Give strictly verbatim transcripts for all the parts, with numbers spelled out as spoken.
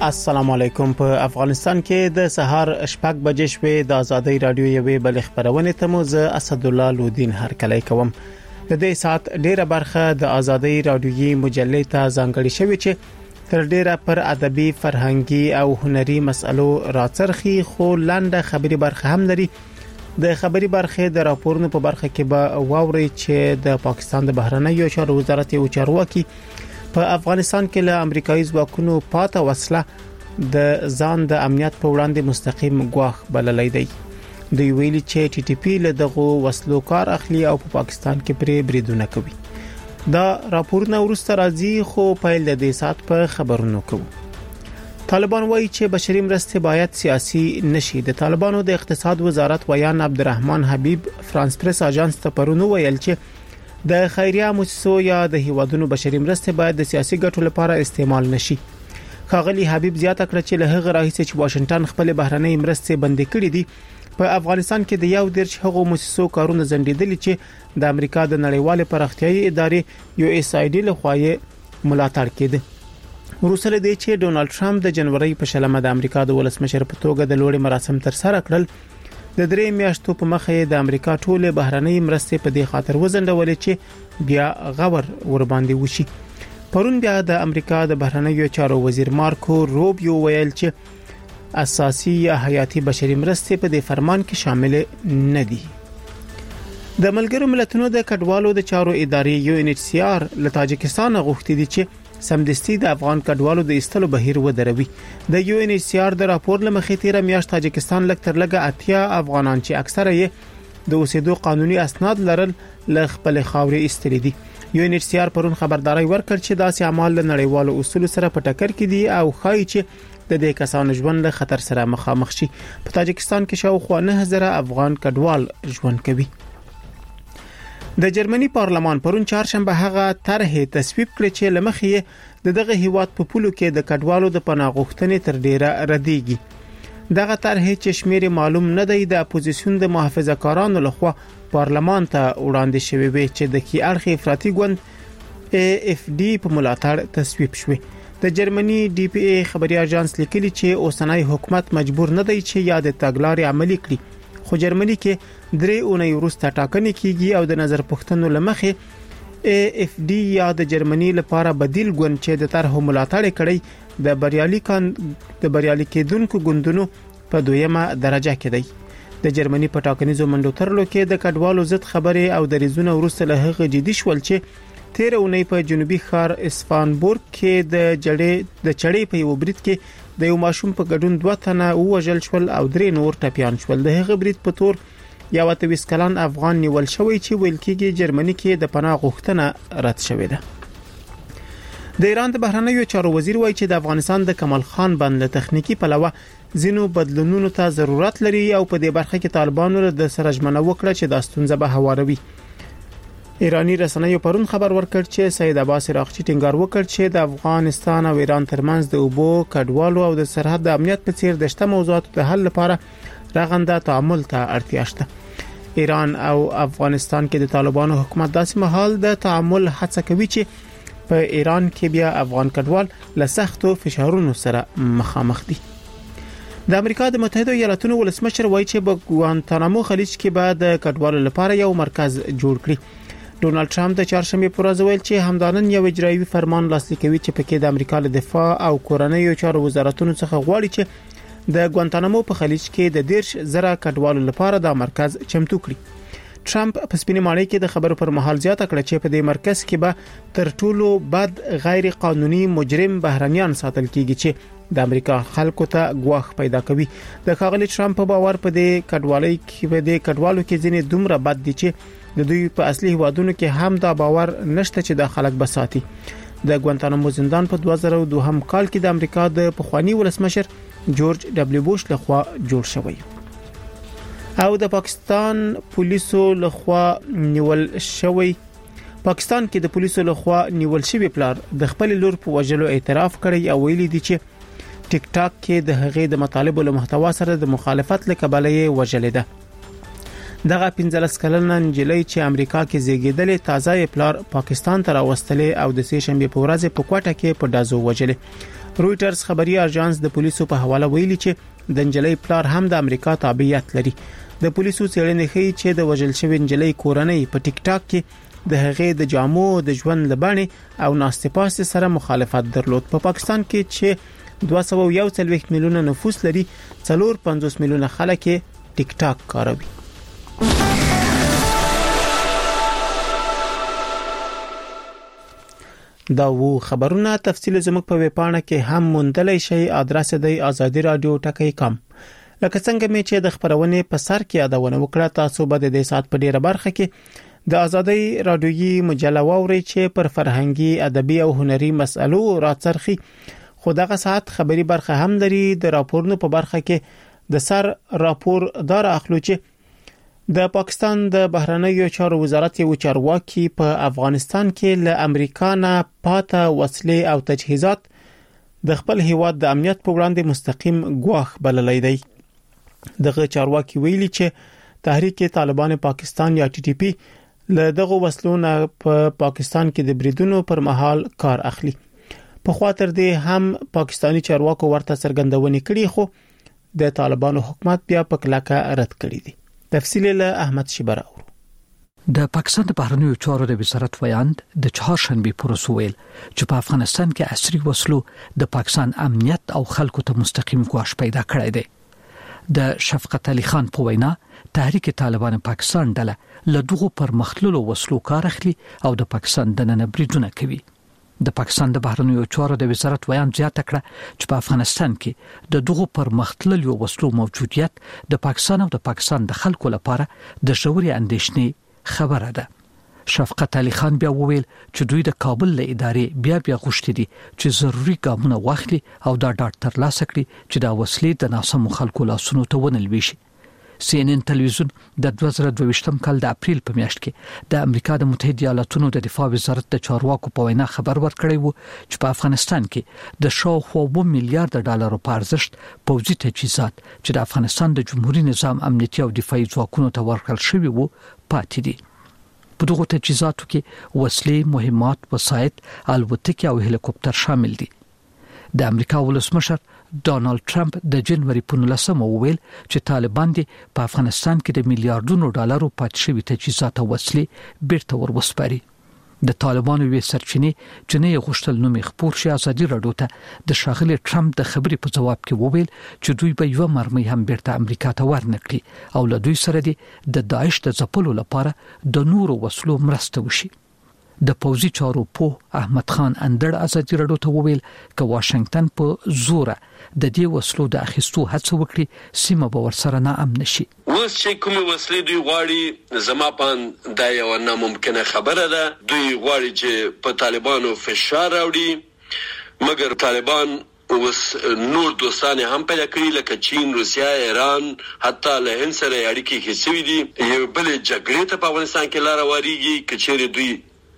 السلام علیکم. په افغانستان کې د سهار شپږ بجې شوې د ازادۍ رادیو یوې بل خبرونه ته مو زه اسد الله لودین هرکلی کوم. د دې سات ډیره برخه د ازادۍ رادیویي مجلې ته ځانګړې شوې چې تر ډیره پر ادبي، فرهنګي او هنري مسلو راڅرخي، خو لاندې خبري برخه هم لري. د خبري برخه د راپورونو په برخه کې به واوري چې د پاکستان د بهرنیو چارو وزارت او چارواکي په افغانستان کې له امریکایي ځواکونو پاته وسله د ځان د امنیت په وړاندې مستقیم ګواښ بللی دی. دوی ویلي چې ټي ټي پی له دغه وسلو کار اخلي او په پاکستان کې پرې بریدونه کوي. دا راپورونه ورسته راځي، خو پیل د دې سات په خبرونو کوو. طالبان وایي چې بشري مرستې باید سیاسي نشي. د طالبانو د اقتصاد وزارت ویان عبدالرحمن حبیب فرانس پریس اژانس ته پرونو ویل چې د خیریه مؤسسو یا د هیوادونو بشري مرستې باید د سیاسي ګټو لپاره استعمال نشي. ښاغلي حبیب زیاته کړه چې له هغه راهیسې چې واشنگټن خپل بهرنۍ مرستې بندي کړې دي، په افغانستان کې د یو درش هغو مؤسسو کارونه ځنډېدلي چې د امریکا د نړیوال پراختیايي ادارې یو اس آی ډي لخوا یې ملاتړ کېده. وروسته دې چې ډونالد ټرمپ د جنوري په شلمه د امریکا د ولسمشر په توګه د لوړ مراسم تر سره کړل، د درې میاشتو په مخه د امریکا ټوله بهرنۍ مرستې په دې خاطر وزندولې چې بیا غور ور باندې وشي. پرون بیا د امریکا د بهرنیو چارو وزیر مارکو روبیو ویل چې اساسي یا حیاتي بشري مرستې په دې فرمان کې شامل نه دي. د ملګرو ملتونو د کډوالو د چارو ادارې یو ان ایچ سی آر له تاجکستان غوښتي دي چې سمدستي د افغان کډوالو د ایستلو بهیر ودروي. د یو ان ایچ سی آر د راپور لمخې تیر میاشت تاجکستان لک تر لګه اتیا افغانان چې اکثره یې د اوسېدو قانوني اسناد لرل له خپل خاورې ایستلي دي. یو ان ایچ سی آر پرون خبرداري ورکړ چې داسې اعمال له نړیوالو اصولو سره په ټکر کې دي او ښایي چې د دې کسانو ژوند له خطر سره مخامخ شي. په تاجکستان کې شاوخوا نه هزار افغان کډوال ژوند کوي. د جرمني پارلمان پرون چهارشنبه هغه طرح تصویب کړ چې لمخې د دغه هیواد په پولو کې د کډوالو د پناه غوښتنې تر ډیره ردیږي. دغه طرح چې شمیر معلوم نه دی د اپوزیسیون د محافظه‌کارانو لخوا پارلمان ته وړاندې شوی وي چې د کی اړخي افراطي ګوند ای اف ډي په ملاتړ تصویب شوی. د جرمني ډي پی ای خبري اژانس لیکلي چې اوسنۍ حکومت مجبور نه دی چې یاد تګلارې عملي کړي، خو جرمني کې درې اونۍ وروسته ټاکنې کیږي او د نظر پوښتنو لمخې ای اف ډي یا د جرمني لپاره بدیل ګوند چې د طرح ملاتړ کړي د بریالي کان د بریالي کېدونکو ګوندونو په دویمه درجه کې دی. د جرمني په ټاکنیزو منډو ترلو کې د کډوالو ضد خبرې او د ریزونو وروسته له هغه جدي شول چې تیر اونۍ په جنوبي ښار اسفانبورګ کې د جړې د چړې په یو برید کې د یو ماشوم په ګډون دوه تنه وژل شول او درې نور ټپيان شول. د هغه برید په تور یو اتویس کلن افغان نیول شوی چې ویل کېږي جرمني کې د پناه غوښتنه رد شوې ده. د ایران د بهرنیو چارو وزیر وایي چې د افغانستان د کمال خان بند له تخنیکی پلوه ځینو بدلونونو ته ضرورت لري او په دې برخه کې طالبانو د سره ژمنه وکړه چې د ستونزه به هواروي. ایرانی رسنیو پرون خبر ورکړ چې سید عباس عراقچی ټینګار وکړ چې د افغانستان او ایران ترمنځ د اوبو کډوالو او د سرحد د امنیت په څیر د شته موضوعاتو د حل لپاره رغنده تعامل ته اړتیا شته. ایران او افغانستان کې د طالبانو حکومت داسې مهال د تعامل هڅه کوي چې په ایران کې بیا افغان کډوال له سختو فشارونو سره مخامخ دي. د امریکا د متحده ایالاتونو ولسمشر وایي چې په ګوانتانامو خلیج کې به د کډوالو لپاره یو مرکز جوړ کړي. ډونالد ټرمپ د چهارشنبه پر ورځ ویل چې همدانن یو اجرایي فرمان لاسلیک کوي چې پکې د امریکا له دفاع او کورنیو چارو وزارتونو څخه غواړي چې د ګوانتانامو په خلیج کې د دیرش زره کډوالو لپاره د مرکز چمتو کړي. ټرمپ په سپینې ماڼۍ کې د خبرو پر مهال زیاته کړه چې په دې مرکز کې به تر ټولو بد غیر قانوني مجرم بهرنیان ساتل کیږي چې د امریکا خلکو ته ګواښ پیدا کوي. د ښاغلي ټرمپ په باور په دې کډوالۍ کې په دې کډوالو کې ځینې دومره بد دي چې د دوی په اصلي هوادونو کې هم دا باور نشته چې د خلک بساتي. د ګوانتانامو زندان په دوه زره دوه هم کال کې د امریکا د پخوانی ولسمشر جورج ډبلیو بوش لخوا جوړ شوی او د پاکستان پولیسو لخوا نیول شوی. پاکستان کې د پولیسو لخوا نیول شوی پلار د خپل لور په وژلو اعتراف کړی او ویلي دی چې ټیک ټاک کې د هغې د مطالبو له محتوا سره د مخالفت لکبلې وژلې ده. دغه پنځلس کلنه نجلۍ چې امریکا کې زیږیدلې تازه پلار پاکستان ته راوستلې او د سه شنبه په ورځ په کوټه کې په دازو وژلې. رويټرز خبري اژانس د پولیسو په حواله ویلي چې د انجلۍ پلار هم د امریکا تابعیت لري. د پولیسو څېړنې ښيي چې د وژل شوی انجلۍ کورنۍ په ټیک ټاک کې د هغې د جامو د ژوند لبانې او ناستپاس سره مخالفت درلود. په پا پاکستان کې چې دوه سوه یو څلوېښت میلیونه نفوس لري، څلور پنځوس میلیونه خلک ټیک ټاک کاروي. دا وو خبرونه تفصیل زموږ په ویبپاڼه کې هم موندلای شئ. ادرس دی آزادی رادیو ټکی کام. لکه څنګه مې چې د خبرونه په سر کې یادونه وکړه، تاسو به د دې سات په ډیره برخه کې د آزادی رادیویي مجله واورئ چې پر فرهنګي، ادبي او هنري مسالو راڅرخي. خو دغه سات خبري برخه هم لري. د راپورونو په برخه کې د سر راپور دار اخلو چې د پاکستان د بهرنیو چارو وزارت یو چارواکي په افغانستان کې له امریکا نه پاته وسلې او تجهیزات د خپل هیواد د امنیت په وړاندې مستقیم ګواښ بللی دی. دغه چارواکي ویلي چې تحریک طالبان پاکستان یا ټي ټي پی له دغه وسلو نه په پاکستان کې د بریدونو پر مهال کار اخلي. په خاطر دې هم پاکستانی چارواکو ورته څرګندونې کړې، خو د طالبانو حکومت بیا په کلکه رد کړی دی. تفصیل له احمد شبر اورو. د پاکستان د بهرنیو چارو د وزارت ویاند د چهارشنبه پر وسویل چې په افغانستان کې عصري وسلو د پاکستان امنیت او خلکو ته مستقیم ګواښ پیدا کړی دی. د شفقت علي خان په وینا تحریک طالبان پاکستان ډله له دغه پرمختللو وسلو کار اخلي او د پاکستان د نن بریدونه کوي. د پاکستان د بهرنیو چارو د وزارت ویان زیاته کړه چې په افغانستان کې د دغه پرمختللو وسلو موجودیت د پاکستان او د پاکستان د خلکو لپاره د ژورې اندېښنې خبره ده. شفقت علي خان بیا وویل چې دوی د کابل له ادارې بیا بیا غوښتي دي چې ضروري ګامونه واخلي او دا ډاډ ترلاسه کړي چې دا وسلې د ناسمو خلکو لاسونو ته ونه لويشي. سی ان ان تلویزیون د دوه زره دوه ویشتم کال د اپریل په میاشت کې د امریکا د متحده ایالاتونو د دفاع وزارت د چارواکو په وینا خبر ورکړی وو چې په افغانستان کې د شاوخوا اووه میلیارډ ډالرو په ارزښت پوځي تجهیزات چې د افغانستان د جمهوریت نظام امنیتي او دفاعي ځواکونو ته ورکړل شوی وو پاتې دي. په دغه تجهیزاتو کې وسلې، مهمات، وسایط، الوتکې او هلیکوپټر شامل دي. د امریکا ولسمشر ډانلډ ټرمپ د جنوري په نولسمه وویل چې طالبان دي په افغانستان کې د میلیارډونو ډالرو پاتې شوی تجهیزات او وسلې بیرته ورسپاري. د طالبانو وی سرچینې چې نه غوښتل نوم خبر شي آزادي راډیو ته د شاغلي ټرمپ د خبرې په جواب کې وویل چې دوی به یو مرمۍ هم بیرته امریکا ته ورنکړي او له دوی سره دي د داعش د ځپلو لپاره د نورو وسلو مرسته وشي. د پوځي چارو په احمد خان اندړ آزادي راډیو ته وویل چې واشنگټن په زوره د دې وسلو د اخیستو هڅه وکړي سیمه به ورسره نه امن شي. اوس چې کومه وسلې دوی غواړي زما په دا یو ناممکنه خبره ده. دوی غواړي چې په طالبانو فشار راوړي، مګر طالبان اوس نور دوستان هم پیدا کړی لکه چین، روسیا، ایران، حتی له هند سره اړیکې هڅوي دي. یو بل جګړې ته په افغانستان کې لار واریږي کچېره دوی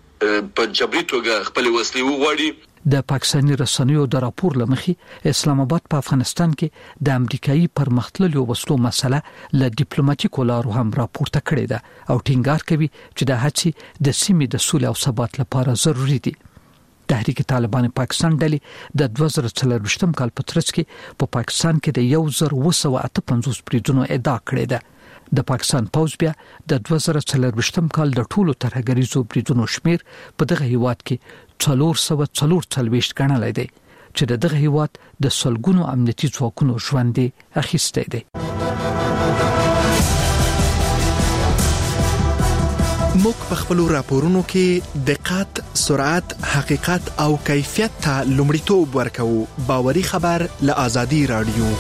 په جبري توګه خپل وسلې وغواړي. د پاکستاني رسنیو د راپور لمخې اسلام آباد په افغانستان کې د امریکایي پرمختللو وسلو مسله له ډیپلوماټیکو لارو هم راپورته کړې ده او ټینګار کوي چې د هڅې د سیمې د سولې او ثبات لپاره ضروری دي. تحریک طالبان پاکستان ډلې د دوه زره څلورویشتم کال په ترڅ کې په پاکستان کې د یو زر اووه سوه اته پنځوس بریدونو ادعا کړې ده. د پاکستان پوځ بیا د دوه زره څلورویشتم کال د ټولو ترهګریزو بریدونو شمیر په دغه هیواد کې څلور سوه څلور څلوېښت ګڼلی دی چې د دغه هیواد د سلګونو امنیتي ځواکونو ژوند اخیستی دی. موږ په خپل راپورونو کې دقت، سرعت، حقیقت او کیفیت ته لومړیتوب ورکوو. باوري خبر له آزادي رادیو.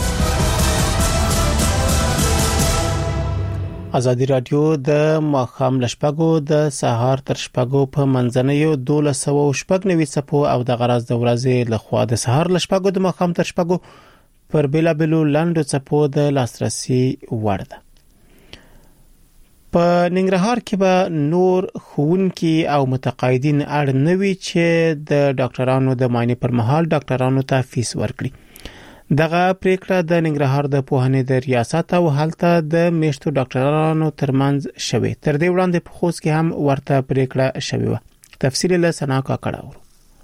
آزادی رادیو د ماښام لشپګو د سهار تر شپګو په منځنیو دولس سوه شپږ نوي څپو او د غراز د ورځې لخوا د سهار لشپګو د ماښام تر شپګو پر بیلابلو لاندو څپو د لاسرسي وړ ده. په ننګرهار کې به نور ښوونکي او متقاعدین اړ نه وي چې د ډاکټرانو د معاینې پر مهال ډاکټرانو ته فیس ورکړي. دغه پریکړه د ننګرهار د پوهنې د ریاست او هلته د میشتو ډاکټرانو ترمنځ شوه. تر دې وړاندې په خوست کې هم ورته پریکړه شوه. تفصیل له سنا کا کړهور.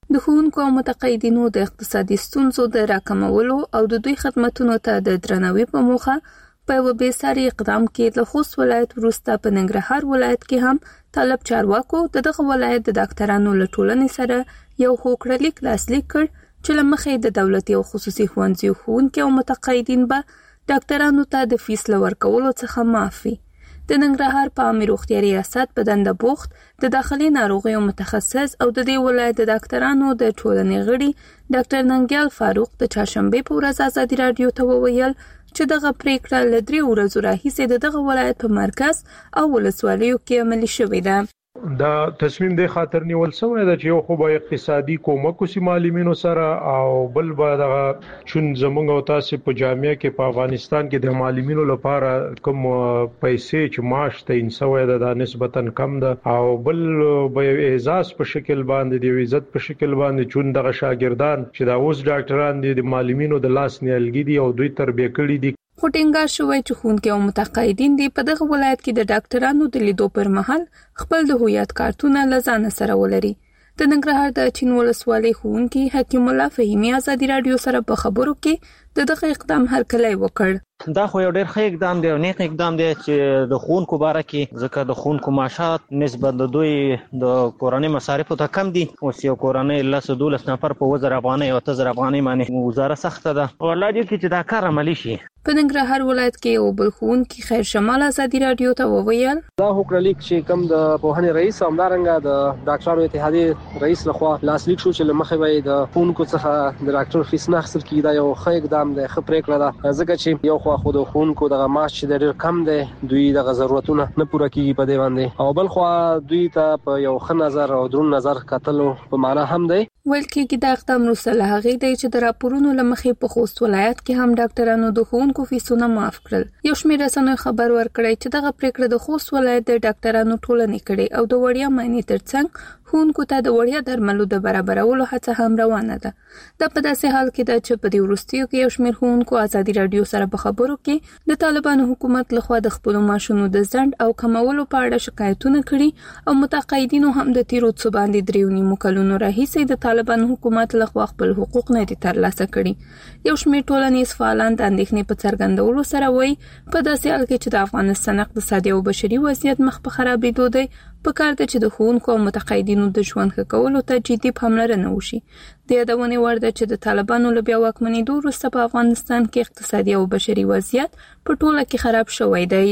د ښوونکو او متقاعدینو د اقتصادي ستونزو د راکمولو او د دوی خدماتونو ته د درناوي په موخه په یو بېساري اقدام کې د خوست ولایت وروسته په ننګرهار ولایت کې هم طالب چارواکو د دغه ولایت د ډاکټرانو له ټولنې سره یو هوکړلیک لاسلیک کړ چې له مخې د دولتي او خصوصي ښوونځیو ښوونکي او متقاعدین به ډاکټرانو ته د فیس له ورکولو څخه معاف وي. د ننګرهار په عامه روغتیا ریاست په دنده بوخت د داخلي ناروغیو متخصص او د دې ولایت د ډاکټرانو د ټولنې غړي ډاکټر ننګیال فاروق د چهارشنبه په ورځ ازادي رادیو ته وویل چې دغه پریکړه له درې ورځو راهیسې د دغه ولایت په مرکز او ولسوالیو کې عملي شوې ده. دا تصمیم د خاطر نیول شوی دی چې یو خو به اقتصادي کومک وسی معلمینو سره او بل به دغه چون زمونږ او تاسو په جامعه کې په افغانستان کې د معلمینو لپاره کوم پیسې چې معاش ته انسوي ده نسبتا کم ده او بل به اعزاز په شکل باندې د عزت په شکل باندې چون دغه شاګردان چې دا اوس ډاکټران دي د معلمینو د لاس نیالګي دي او دوی تربیه کړي دي. خو ټینګار شوی چې ښوونکي او متقاعدین دي په دغه ولایت کې د ډاکټرانو د لیدو پر مهال خپل د هویت کارتونه له ځان سره ولري. د ننګرهار د چین ولسوالۍ ښوونکي حکیم الله فهیمي ازادي رادیو سره په خبرو کې د دغه اقدام هرکلی وکړ. دا خو یو ډېر ښه اقدام دی او نیک اقدام دی چې د ښوونکو باره کې ځکه د ښوونکو معاشات نسبت د دوی د کورنۍ مصارفو ته کم دي. اوس یو کورنۍ لس دولس نفر په وزر افغانۍ او اته زره افغانۍ باندې گزاره سخته ده او الله دې چې دا کار عملي شي. په ننګرهار ولایت کې یو بل ښوونکي خیر شمال ازادي رادیو ته وویل دا هوکړلیک چې کوم د پوهنې رئیس همدارنګه د ډاکټرانو اتحادیې رئیس لخوا لاسلیک شو چې لمخې وي د ښوونکو څخه د ډاکټر فیس نه اخیستل کیږي. دا یو ښه اقدام دی، ښه پریکړه ده ځکه چې یو خو خو د ښوونکو دغه معاش چې ډېر کم دی دوی دغه ضرورتونه نه پوره کیږي په دې باندې او بل خو دوی ته په یو ښه نظر او درون نظر کتلو په معنا هم دی. ویل کېږي دا اقدام وروسته له هغې دی چې د راپورونو له مخې په خوست ولایت کې هم ډاکټرانو د ښوونکو فیسونه معاف کړل. یو شمېر رسنیو خبر ورکړی چې دغه پریکړه د خوست ولایت د ډاکټرانو ټولنې کړې او د وړیا معاینې ترڅنګ ښوونکو ته د وړیا درملو د برابرولو هڅه هم روانه ده. دا په داسې حال کې ده چې په دې وروستیو کې یو شمېر ښوونکو ازادي رادیو سره په خبرو کې د طالبانو حکومت لخوا د خپلو معاشونو د ځنډ او کمولو په اړه شکایتونه کړي او متقاعدینو هم د تیرو څو باندې دریو نیمو کلونو راهیسې د طالبانو حکومت لخوا خپل حقوق نه دي ترلاسه کړي. یو شمېر ټولنیز فعالان د اندېښنې په څرګندولو سره وایي په داسې حال کې چې د افغانستان اقتصادي او بشري وضعیت مخ په خرابېدو دی په کار ده چې د ښوونکو او متقاعدینو د ژوند ښه کولو ته جدي پاملرنه وشي. د یادونې وړ ده چې د طالبانو له بیا واکمنېدو وروسته په افغانستان کې اقتصادي او بشري وضعیت په ټوله کې خراب شوی دی.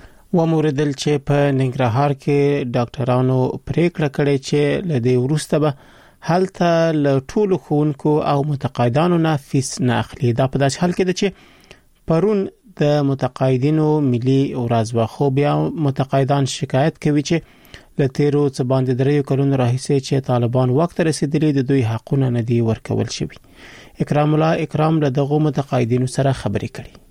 وموردل چې په ننګرهار کې ډاکټرانو پریکړه کړې چې له دې وروسته به هلته له ټولو ښوونکو او متقاعدانو نه فیس نه اخلي. دا په داسې حال کې ده چې پرون د متقاعدینو ملي ورځ وه خو بیا متقاعدان شکایت کوي چې له تیرو څه باندې دریو کلونو راهیسې چې طالبان وخت رسیدلی د دوی حقونه نه دي ورکول شوي. اکرام الله اکرام له دغه متقاعدینو سره خبرې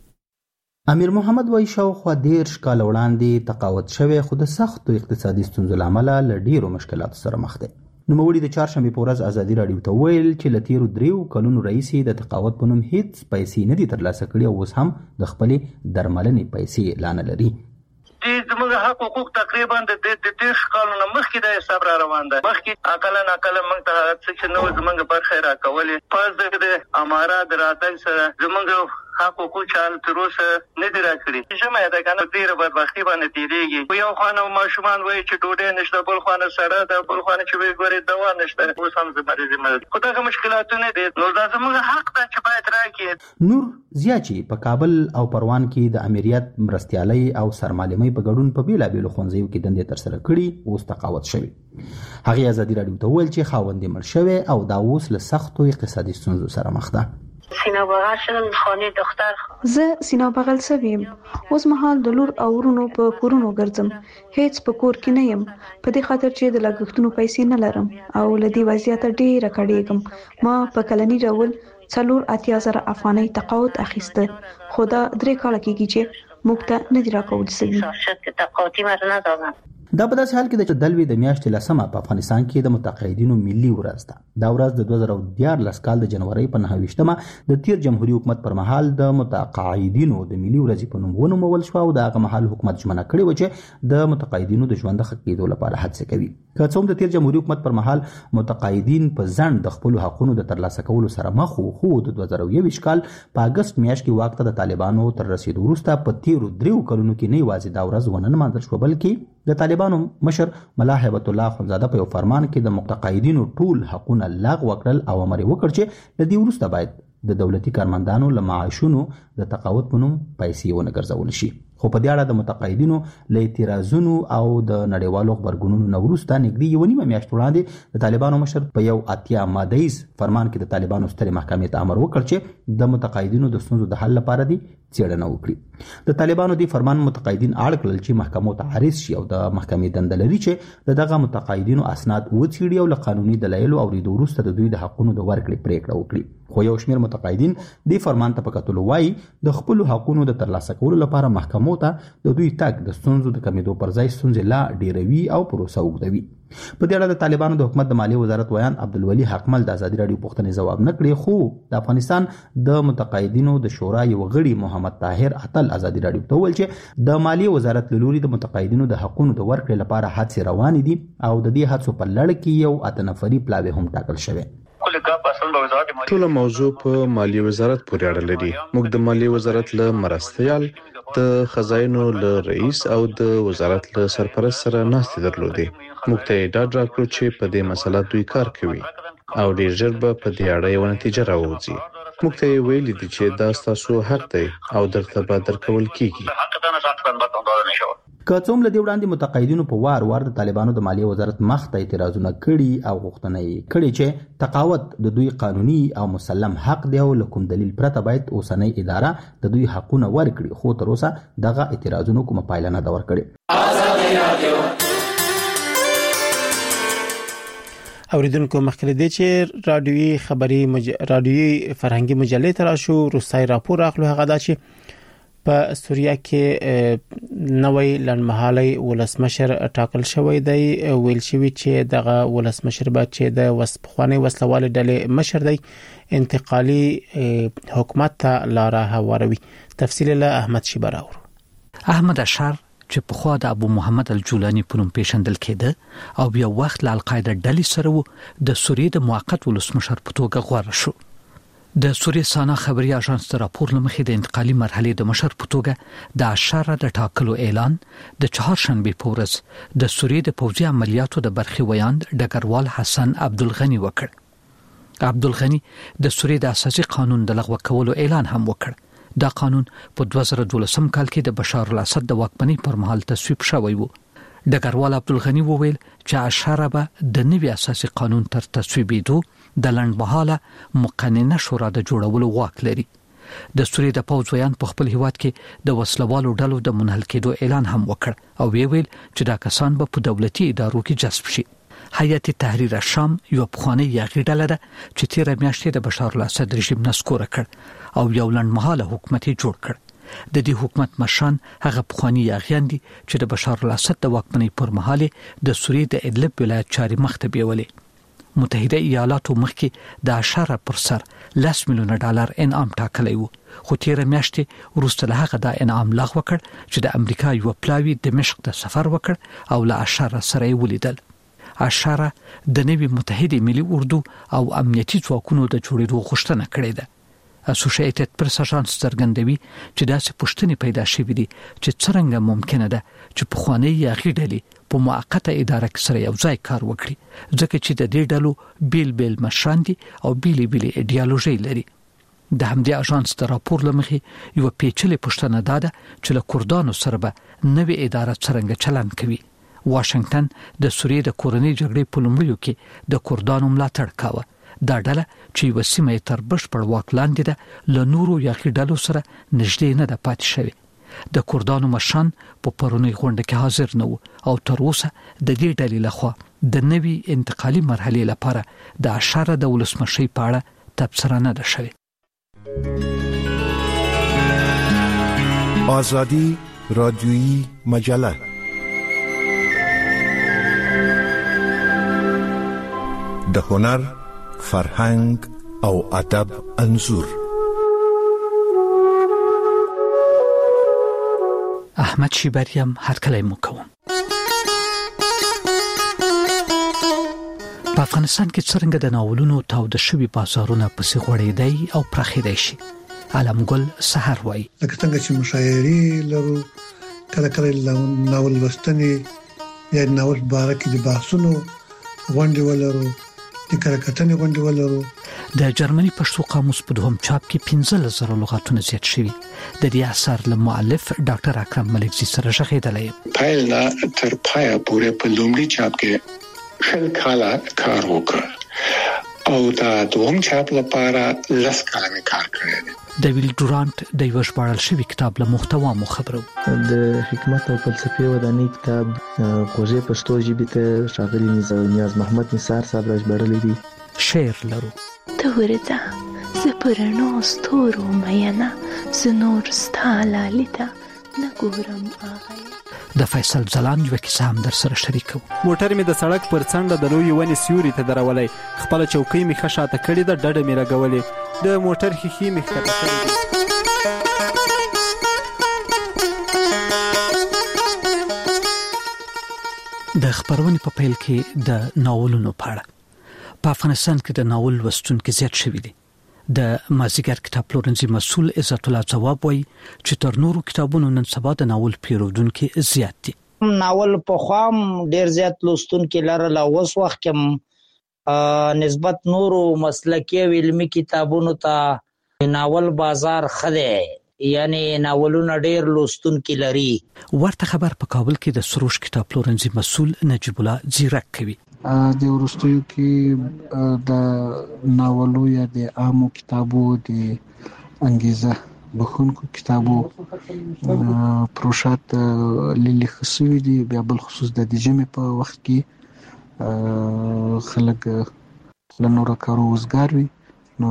کړي. امیر محمد وایي شاوخوا دیرش کال وړاندې تقاعد شوی خو د سختو اقتصادي ستونزو له امله له ډیرو مشکلاتو سره مخ دی. نوموړي د چهارشنبې په ورځ ازادي رادیو ته ویل چې له تیرو دریو کلونو راهیسې د تقاعد په نوم هیڅ پیسې نه دي ترلاسه کړي او اوس هم د خپلې درملنې پیسې لا نه لري. زموږ حق حقوق تقریبا د دېرش کالونو مخکې د حساب را روان ده. مخکې اقلا اقلا موږ ته څه چې نو زموږ برخه راکولې پس د امارات راتګ سره زموږ حق حقوق چال تر اوسه نه دي راکړي. ژمه ده کنه ډیره بدبختی باندې تیریږي. یو خانه ماشومان وایي چې ډوډۍ نشته، بل خانه سره ده، بل خانه چې وی ګوري دوا نشته. اوس هم زموږ زموږ خو دغه مشکلاتونه دي. نو دا زموږ حق ده چې باید راکړي. نور زیاچی په کابل او پروان کې د امریت مرستیالۍ او سرمعلمۍ په ګډون په بیلابېلو ښوونځیو کې دندې ترسره کړي اوس تقاعد شوي. هغې ازادي راډیو ته وویل چې خاوند یې مړ شوی او دا اوس له سختو اقتصادي ستونزو سره مخ ده. سینا بغل شدم خانه دختر زه سینا بغل سویم. اوس مهال د لور او ورونو په کورونو ګرځم. هیڅ په کور کې نه یم په دې خاطر چې د لګښتونو پیسې نه لرم او له دې وضعیت ډیره کړېږم. ما په کلنی ډول څلور اتیا زره افغانۍ تقاعد اخیسته خو دا درې کاله کېږي چې موږ ته نه دي راکول شوي. شرکت تقاعدي مرنه دادن. دا په داسې حال کې د دلوي د میاشتې لسمه په افغانستان کې د متقاعدینو ملي ورځ ده. دا ورځ د دوه زره دیارلس کال د جنوري په نهه ویشتمه د تیر جمهوریت حکومت پر مهال د متقاعدینو د ملي ورځ په نوم ونومول شو او د هغه مهال حکومت ژمنه کړې و چې د متقاعدینو د ژوند ښه کېدو لپاره هڅه کوي. که څوم د تیر جمهوریت حکومت پر مهال متقاعدین په ځند د خپل حقوقو د ترلاسه کولو سره مخ وو، خو د دوه زره یوویشت کال په اگست میاشت کې واک ته د طالبانو تر رسیدو وروسته په تیرو دریو کلونو کې نه یوازې دا ورځ ونه نمانځل شوه، بلکې د طالبانو مشر ملا هیبت الله اخندزاده په یو فرمان کې د متقاعدینو ټول حقوقونه لغوه کړل او امر وکړ چې د دې وروسته باید د دولتي کارمندانو له معاشونو د تقاعد په نوم پیسې ونه ګرځول شي. خو په دې اړه د متقاعدینو له اعتراضونو او د نړیوالو خبرګونونو نه وروسته نږدې یوه نیمه میاشت وړاندې د طالبانو مشر په یو اتیا مادهیز فرمان کې د طالبانو سترې محکمې ته امر وکړ چې د متقاعدینو د ستونزو د حل لپاره دي څېړنه وکړي. د طالبانو دی فرمان متقاعدین اړ کړل چې محکمو ته عریض شي او د محکمې دنده لري چې د دغه متقاعدینو اسناد وڅېړي او له قانوني دلایلو اوریدو وروسته د دوی د حقوقو د ورکړې پریکړه وکړي. خو یو شمېر متقاعدین دی فرمان ته په کتلو وایي د خپلو حقوقو د ترلاسه کولو لپاره محکمو ته د دوی تګ د ستونزو د کمېدو پر ځای ستونزې لا ډېروي او پروسه اوږدوي. په دې اړه د طالبانو د حکومت د مالیې وزارت ویان عبدالولي حقمل د ازادي راډیو پوښتنې ځواب نه کړې، خو د افغانستان د متقاعدینو د شورا یو غړي محمد طاهر اتل ازادي راډیو ته وویل چې د مالیې وزارت له لوري د متقاعدینو د حقوقو د ورکړې لپاره هڅې روانې دي او د دې هڅو په لړ کې یو اته نفري پلاوی هم ټاکل شوی. ټول موضوع په مالیې وزارت پورې اړه لري. موږ د مالیې وزارت له مرستیال د خزاینو له رئیس او د وزارت له سرپرست سره ناستې درلودې. موږ ته ډاډ راکړو چې په دې مسله دوی کار کوي او ډیر ژر به په دې اړه یو نتیجه راوځي. موږ ته ویلي دي چې دا ستاسو حق دی او درته به درکول کیږي. که څوم له دې وړاندې متقاعدینو په وار وار د طالبانو د مالیې وزارت مخ ته اعتراضونه کړي او غوښتنه یې کړې چې تقاعد د دوی قانوني او مسلم حق دی او له کوم دلیل پرته باید اوسنۍ اداره د دوی حقونه ورکړي، خو تر اوسه دغه اعتراضونو کومه پایله نه ده ورکړې. اوریدونکو مخکې دی چې رادیوي خبري مج... رادیوي فرهنګي مجلې تر شو روسي راپور اخلو هغه دا چې په سوریه کې نوې لړمحالي ولسمشر ټاکل شوی دی. ویل شوی چې دغه ولسمشر به چې د وسپخواني وسلوال ډلې مشر دی انتقالي حکومت ته لار هواروي. تفصیل له احمد شیبراور. احمد اشار چې په خوا د ابو محمد الجولانی په نوم پیژندل کېده او بیا وخت له القاعده ډلې سره د سوریې د موقت ولسمشر په توګه غوړ شو. د سوریې سانا خبري اژانس د راپور لمخې د انتقالي مرحلې د مشر په توګه د اشاره د ټاکلو اعلان د چهارشنبه په ورځ د سوریې د پوځي عملیاتو د برخې ویاند ډګروال حسن عبدالغنی وکړ. عبدالغنی د سوریې د اساسي قانون د لغوه کولو اعلان هم وکړ. دا قانون په دوه زره دولسم کال کې د بشار الاسد د واکمنۍ پر مهال تصویب شوی و. ډګروال عبدالغنی وویل چې اشاره به د نوي اساسي قانون تر تصویبېدو د لنډمهاله مقننه شورا د جوړولو واک لري. د سوریې د پوځ ویان په خپل هیواد کې د وسلوالو ډلو د منحل کېدو اعلان هم وکړ او ویل چې دا کسان به په دولتي ادارو کې جذب شي. هیئت تحریر شام یو پخوانی یاغي ډله ده چې تیر میاشتې د بشار الاسد رژیم نسکوره کړ او یو لنډمهاله حکومت جوړ کړ. د دې حکومت مشران هغه پخوانی یاغیان دي چې د بشار الاسد د واکمنۍ پر مهال د سوریې د ادلب ولایت چاري مخته بیولې. متحده ایالاتو مخکې د اشاره پر سر لس میلیونه ډالر انعام ټاکلی وو، خو تیر میاشتې وروسته له هغه دا انعام لغوه کړ چې د امریکا یو پلاوی دمشق ته سفر وکړ او له اشاره سره یې ولیدل. اشاره د نوي متحده ملي اردو او امنیتي ځواکونو د جوړېدو غوښتنه کړې ده. اسوسییټډ پریس اژانس څرګندوي چې داسې پوښتنې پیدا شوې دي چې څرنګه ممکنه ده چې پخوانۍ یاغي ډلې په موقته اداره کې سره یو ځای کار وکړي، ځکه چې د دې ډلو بیل بیل مشران دي او بیلې بیلې ایډیالوژي لري. د همدې اژانس د راپور لمخې یو پیچلې پوښتنه ده چې له کردانو سره به نوې اداره څرنګه چلند کوي. واشنگټن د سوریې د کورنۍ جګړې په لومړیو کې د کردانو ملاتړ کاوه. دا ډله چې یو سیمه تر بشپړ واک لاندې ده له نورو یاغي ډلو سره نږدې نه ده پاتې شوې. د کردانو مشران په پرونی غونډه کې حاضر نه وو او تر اوسه د دې ډلې لخوا د نوي انتقالي مرحلې لپاره د اشاره د ولسمشي په اړه تبصره نه ده شوې. آزادی رادیویی مجله د هنر، فرهنګ او ادب انځور. احمد شیبریم هرکلی مو کوم. په افغانستان کې څرنګه د ناولونو تاوده شوي بازارونه پسې غوړېدای او پراخېدای شي. علمګل سحر وایي لکه څنګه چې مشاعرې لرو، کله کله ناول لوستنې یا ناول باره کې د بحثونو غونډې ولرو، د کرکټنې غونډې ولرو. د جرمني پښتو قاموس په دوهم چاپ کې پنځه زره لغاتونه زیات شوي. د دې اثر له مؤلف ډاکټر اکرم ملکزي سره ژغېدلی. پایل نه تر پایه پورې په لومړي چاپ کې شل کاله کار وکړ او دا دوهم چاپ لپاره لس کاله کار کړی دی. د ویل ډورانت د یو ژباړل شوي کتاب له محتوا مو خبرو. د حکمت او فلسفې ودانۍ کتاب خوږې پښتو ژبې ته ښاغلي نیاز محمد نثار صاحب راژباړلی دی. شعر لرو. ته ورځه زه پر رڼو ستورو مینه، زه نور ستا لالې ته نه ګورم آغای. د فیصل ځلان یو کیسه هم در سره شریکو. موټر مې د سړک پر څنډه د لوی ونې سیوري ته درولې، خپل چوکۍ مې ښه شاته کړې ده، ډډه مې راګولې، د موټر ښیښې مې ښکته کړې دي. د خبرونې په پیل کې د ناولونو په اړه. په افغانستان کې د ناول لوستونکي زیات شوي دي. د مازیګر کتاب پلورنځي مسؤل عزت الله جواب وایي چې تر نورو کتابونو نن سبا د ناول پیرودونکي زیات دي. ناول په خام ډیر زیات لوستونکي لرل، اوس وخت کې نسبت نورو مسلکي او علمي کتابونو ته ناول بازار خله، یعنی ناولونه ډیر لوستونکي لري. ورته خبر په کابل کې د سروش کتاب پلورنځي مسؤل نجیب الله زیرک کوي. د ورستیو کې د ناولو یا د عامو کتابو د انګیزه بخونکو کتابو پروشات لیلی خصوصي دي. بیا بل خصوص د جمع په وخت کې خلک له نورو کارو وزګار وي، نو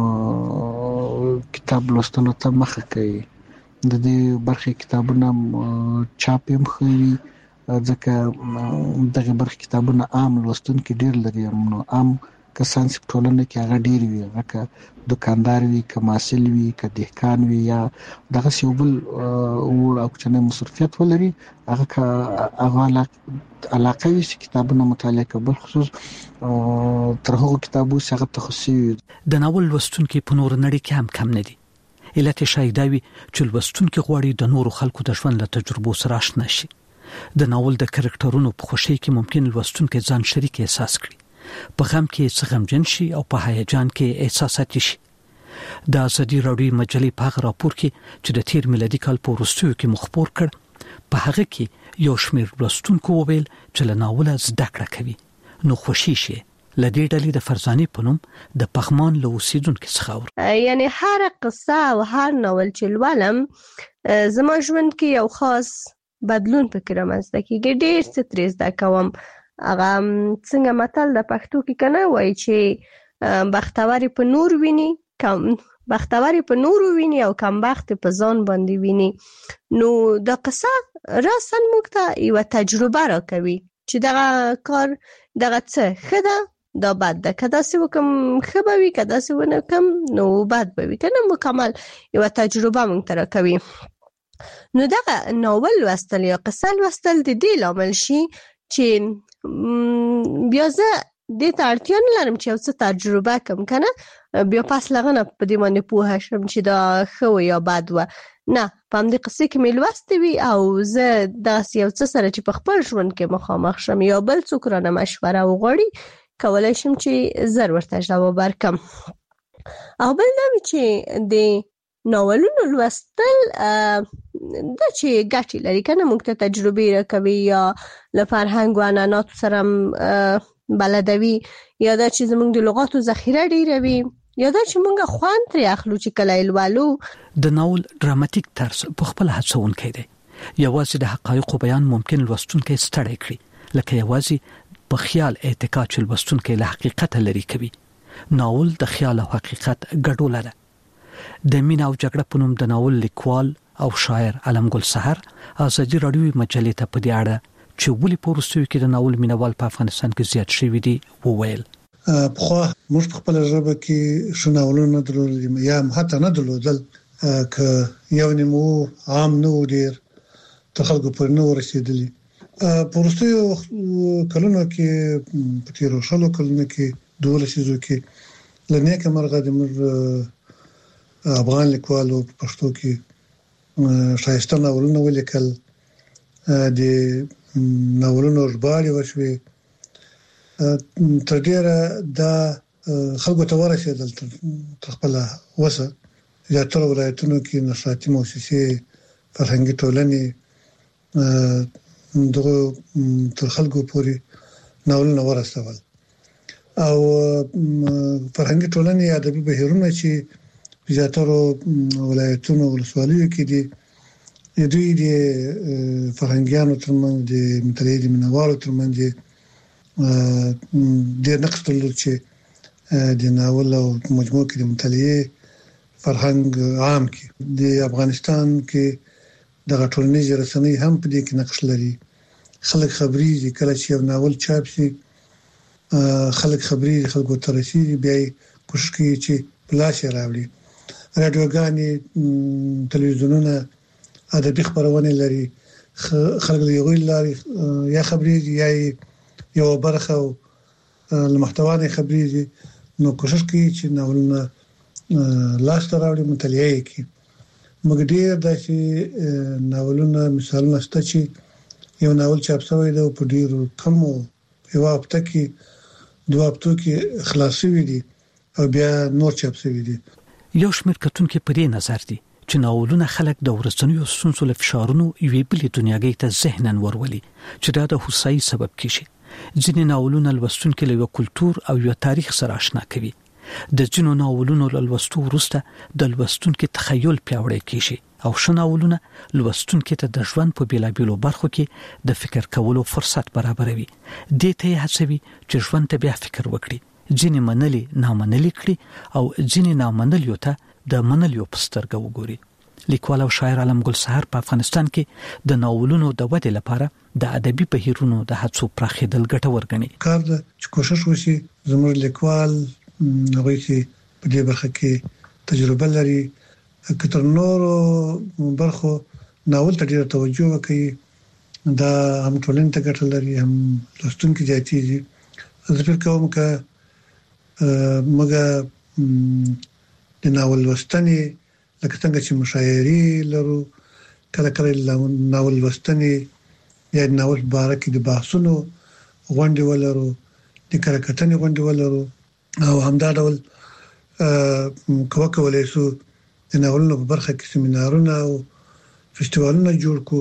کتاب لوستلو ته مخه کوي. د دې برخې کتابونه چاپ هم ښه، ځکه دغه برخې کتابونه عام لوستونکي ډیر لري. نو عام کسان چې ټولنه کې هغه ډیر وي، هغه دکاندار وي، که محصل وي، که دهقان وي، یا دغه یو بل وړ او کوچنی مصرفیت ولري، هغه هغه علاقه وي چې کتابونه مطالعه کوي. بل خصوص تر هغو کتابو چې هغه تخصصي وي. د ناول لوستونکي په نور نړۍ کې هم کم نه دي. علت شاید دا وي چې لوستونکي غواړي د نورو خلکو د ژوند له تجربو سره آشنا شي. د ناول د کرکټرونو په خوشي کې ممکن لوستونکي ځان شریک احساس کړي، په غم کې څه غمجن شي او په هیجان کې احساسات شي. د ازادي راډیو مجلې په هغه راپور کې چې د تیر میلادي کال په وروستیو کې مخبور کړ، په هغه کې یو شمېر لوستونکو وویل چې له ناول زده کړه کوي. نو خوشي شي لدې ډلې د فرزاني په نوم د پغمان له اوسیدونکو څخه اور یعنی هر قصه او هر ناول چې لولم زما ژوند کې یو خاص بدلون فکر رامنځته کیږي. ډېر څه ترې زده کوم. هغه څنګه متل د پښتو کې کنه وایي چې بختوري په نور ویني، کم بختوري په نور ویني او کم بخت په ځان باندې ویني. نو د قصه راسن موږ ته یو تجربه راکوي چې دغه کار دغه څه خدا دا بد ده، کدا سی وکم خبوي، کدا سی ونه کم نو بد بوي، کنه مکمل یو تجربه مونږ تر کوي. نو دغه ناول وستل یا قصه وستل د دې لامل شي چې بیا زه د تارتیا نه لرم چې یو څه تجربه کوم، کنه بیا پس لغنه په دې باندې پوه شم چې دا خو یا بد و نه. په دې قصه کې مې لوستې وي او زه داس یو څه سره چې په خپل ژوند کې مخامخ شم یا بل څوک رانه مشوره وغواړي کولای شم چې زر ورته جواب ورکم. او بل دا چې د ناولونو لوستل د چې ګټې لري، کنه موږ ته تجربه راکوي یا له فرهنګ او عنعناتو سره بلدوي، یا دا چې زموږ د لغاتو ذخیره ډیروي، یا دا چې موږ خوند ترې اخلو چې کله لولو. د ناول ډراماتیک طرز په خپل هڅونکی دی. یوازې د حقایقو بیان ممکن لوستونکي ستړی کړي، لکه یوازې په خیال اعتقاد چې لوستونکي له حقیقت لري کوي. ناول د خیال او حقیقت ګډوله ده. د مینا او جګړه په نوم د ناول لیکوال او شاعر علمګل سحر ازادي راډیو مجلې ته په دې اړه چې ولې په وروستیو کې د ناول مینوال په افغانستان کې زیات شوي دي وویل. په خو موږ په خپل ژبه کې شناولونه درول یا حتی نه درلودل ک یو نیمو عام نو ډیر ته خلکو پر نو رسیدلی په وروستیو کلونو کې په تیرو شلو کلونو کې دوه لسیزو کې لنیه کمرغه د موږ افغان لیکوالو په پښتو کې شایسته ناولونه ولیکل د ناولونو ژباړې وشوي تر ډیره د خلکو ته ورسېدل تر خپل وسه زیاتره ولایتونو کې نشراتي مؤسسې فرهنګي ټولنې دغه تر خلکو پورې ناولونه ورسول او فرهنګي ټولنې ادبي بهیرونه چې زیاتره ولایتونو ولسوالیو کې دي دوی د فرهنګیانو ترمنځ د مطالعې د مینوالو ترمنځ د نقش درلود چې د ناول او مجموعه کې د مطالعې فرهنګ عام کې د افغانستان کې د ټولنیز رسنۍ هم په دې کې نقش لري خلک خبري دي کله چې یو ناول چاپ شي خلک خبري خلکو ته رسیدي بیا کوشش کوي چې پلاس راوړي رادیوګانې تلویزیونونه ادبي خبرونه لري خلک له یو لاري یا خبري دي یا یو برخه او المحتوى خبري دي نو کوشش کوي چې ناولونه لاس ته راوړي مطالعه کوي موږ ډیر د شي ناولونه مثالونه ست چې یو ناول چاپ شوی دی په ډیرو کم یو هفته کې دوه هفتو کې خلاصي وي دي او بیا نور چاپ شوی دي یو شمېر کتونکو په دې نظر دي چې ناولونه خلک د ورځنیو ستونزو له فشارونو یوې بلې دنیاګۍ ته ذهناً ورولي چې دا د هوسايي سبب کیږي ځینې ناولونه لوستونکو له کلچر او یو تاریخ سره آشنا کوي د ځینو ناولونو له لوستو وروسته د لوستونکو تخیل پیاوړی کیږي او شناولونه لوستونکو ته د ژوند په بیلابیلو برخو کې د فکر کولو فرصت برابروي د ته هڅوي چې ژوند ته بیا فکر وکړي ځینې منلي نامنلي کړي او ځینې نامنلي ته د منلو پسترګو وګوري لیکوال او شاعر علم ګل سحر په افغانستان کې د ناولونو د ودې لپاره د ادبي بهیرونو د هڅو پراخېدل ګټور ګڼي کار د کوشش وشي زموږ لیکوال هغه چې په دې برخه کې تجربه لري کتر نورو برخو ناول ته ډیره توجه وکړي دا هم ټولنې ته ګټه لري هم لوستونکو زیاتېږي زه فکر کوم چې موږ د ناول لوستنې لکه څنګه چې مشاعري لرو کله کله ناول لوستنې یا ناول باره کې د بحثونو غونډې ولرو د کارکتنې غونډې ولرو او همدا ډول کوه کولای شو د ناولونو په برخه کې سیمینارونه او فستیوالونه جوړ کو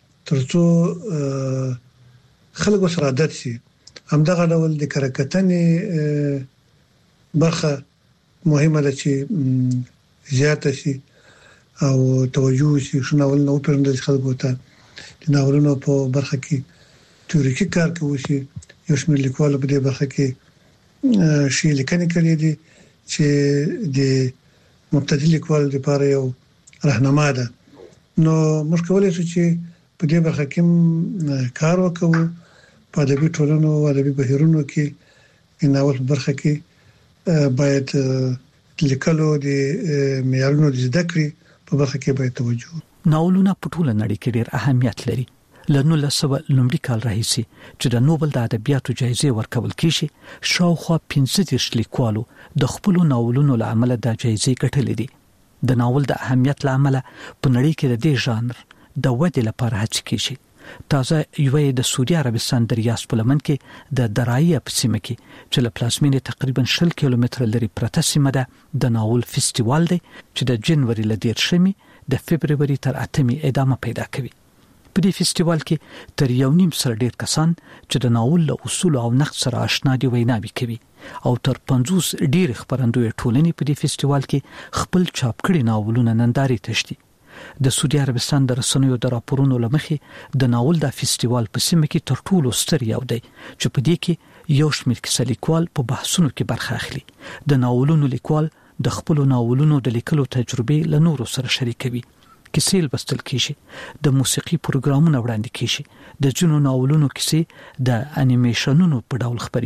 ترڅو خلکو سره عادت شي همدا ډول د کارکتنې برخه مهمه ده چې زیاته شي او توجه شي شناولونه او پرندل خلکو ته د ناولونو په برخه کې تیوریکي کار کوي یو شمېر لیکوالو په دې برخه کې شی لیکنې کړې دي چې د مبتدی لیکوالو لپاره یو راهنما ده نو موږ کولای شو چې په دې برخه کې کار وکړو په ادبي ټولنو او ادبي بهیرونو کې ناول برخه کې باید لیکلو د معیارونو د زده کړې په برخه کې باید توجه ناولونه په ټوله نړۍ کې ډېر اهمیت لري لنو لسوه لومړي کال راهیسي چې د نوبل د ادبیاتو جایزې ورکول کیږي شاوخوا پنځه دېرش لیکوالو د خپل ناولونو له امله د جایزې ګټلې دي د ناول د اهمیت له امله په نړۍ کې د دې ژانر د ودې لپاره هڅې کیږي تازه یو د سعودي عربستان د ریاض په لمن کې د درایه په سیمه کې چې له پلازمینې تقریبا شل کیلومتره لري پرته سیمه ده د ناول فستیوال دی چې د جنوري ل دیرشمې د فبرवरी تر اتمې ادامه پیدا کوي په دې فستیوال کې تر یو نیم سره ډیر کسان چې د ناول له اصول او نقد سره آشنا دي ویناوي کوي او تر پنځوس ډیر خبرندوی ټولنې په دې فستیوال کې خپل چاپ کړي ناولونه ننداري تشتي د سعودي عربستان د رسنیو د راپورونو لمخې د ناول د فستیوال په سیمه کې تر ټولو ستر یو دی چې په دې کې یو شمېر کیسه لیکوال په بحثونو کې برخه اخلي د ناولونو لیکوال د خپل ناولونو د لیکلو تجربې له نورو سره شریکوي کیسې لوستل کیږي د موسیقي پروګرامونه وړاندې کیږي د جنو ناولونو کیسې د انیمیشنونو په ډول خبري شي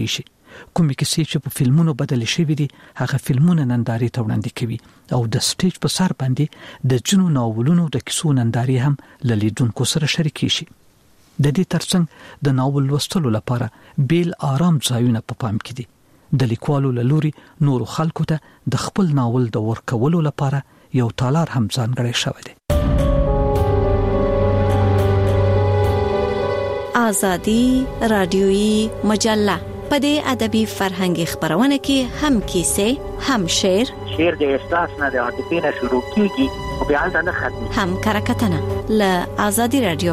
کومې کیسې چې په فلمونو بدل شوي دي هغه فلمونه ننداري ته وړاندې کوي او د سټیج په سر باندې د جنو ناولونو د کیسو ننداري هم لیدونکو سره شریک شي. د دې ترڅنګ د ناول لوستلو لپاره بیل آرام ځایونه په پام کې دي. د لیکوالو له لوري نورو خلکو ته د خپل ناول د ورکولو لپاره یو تالار هم ځانګړی شوی دی. آزادی رادیویی مجله په دې ادبي فرهنګي خبرونه کې هم کیسې هم شعر شعر د احساس نه د عاطفې نه شروع کیږي او بیا نه ختمي هم کرکټنه ل آزادی رادیو.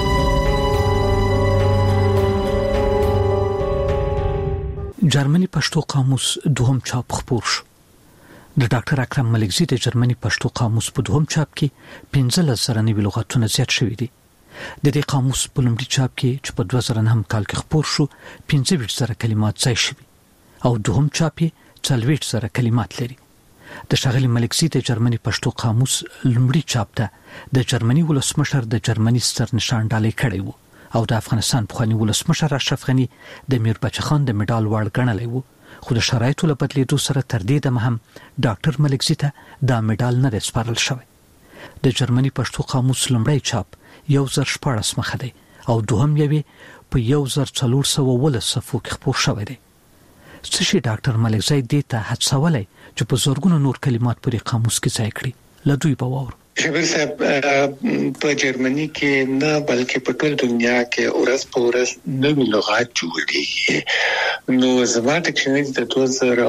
جرمني پښتو قاموس دوهم چاپ خپور شو. د ډاکټر اکرم ملکزي د جرمني پښتو قاموس په دوهم چاپ کې پنځلس زره نوي لغتونه زیات شوي دي. د دې قاموس په لومړي چاپ کې چې په دوه زره نهم کال کې خپور شو پنځه ویشت زره کلمات ځای شوي او دوهم چاپ یې څلوېښت زره کلمات لري. د ښاغلي ملکزي د جرمني پښتو قاموس لومړي چاپ ته د جرمني ولسمشر د جرمني ستر نشان ډالۍ کړی و او د افغانستان پخوانی ولسمشر اشرف غني د میر بچه خان د میډال وړ ګڼلی و، خو د شرایطو له بدلیدو سره تر دې دمه هم ډاکټر ملکزي ته دا میډال نه دی سپارل شوی. د جرمني پښتو قاموس لومړی چاپ یو زر شپاړس مخه دی او دوهم یې په یو زر څلور سوه اوولس صفحو کې خپور شوی دی. څه شي ډاکټر ملکزي دې ته هڅولی چې په زرګونو نور کلمات پرې قاموس کې ځای کړي؟ له دوی به واورو. شبیر صاحب په جرمني کې نه بلکې په ټول دنیا کې ورځ په ورځ نوي لغات جوړېږي. نو زما ډکشنري د دوه زره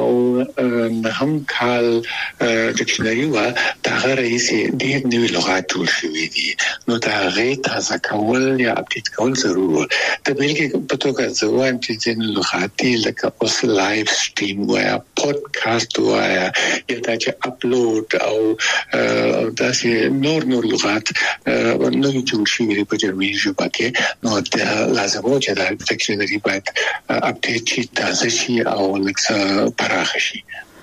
نهم کال ډکشنري و دا غریسي ډېر نوي لغات جوړ شوي دي. نو دا غي تازه کول یا اپډیټ کول ضروري و. د بلکې په توګه ځوان چې ځین لغات لکه اوس لایف سټریم وایا پودکاسټ وایا یا دا چې اپلوډ او داسې نور نور لغات نو جوړ شوي په جرمني ژبه کې. نو لازم و چې دا ډکشنري باید اپډیټ شي، تازه شي او لکه پراخ شي.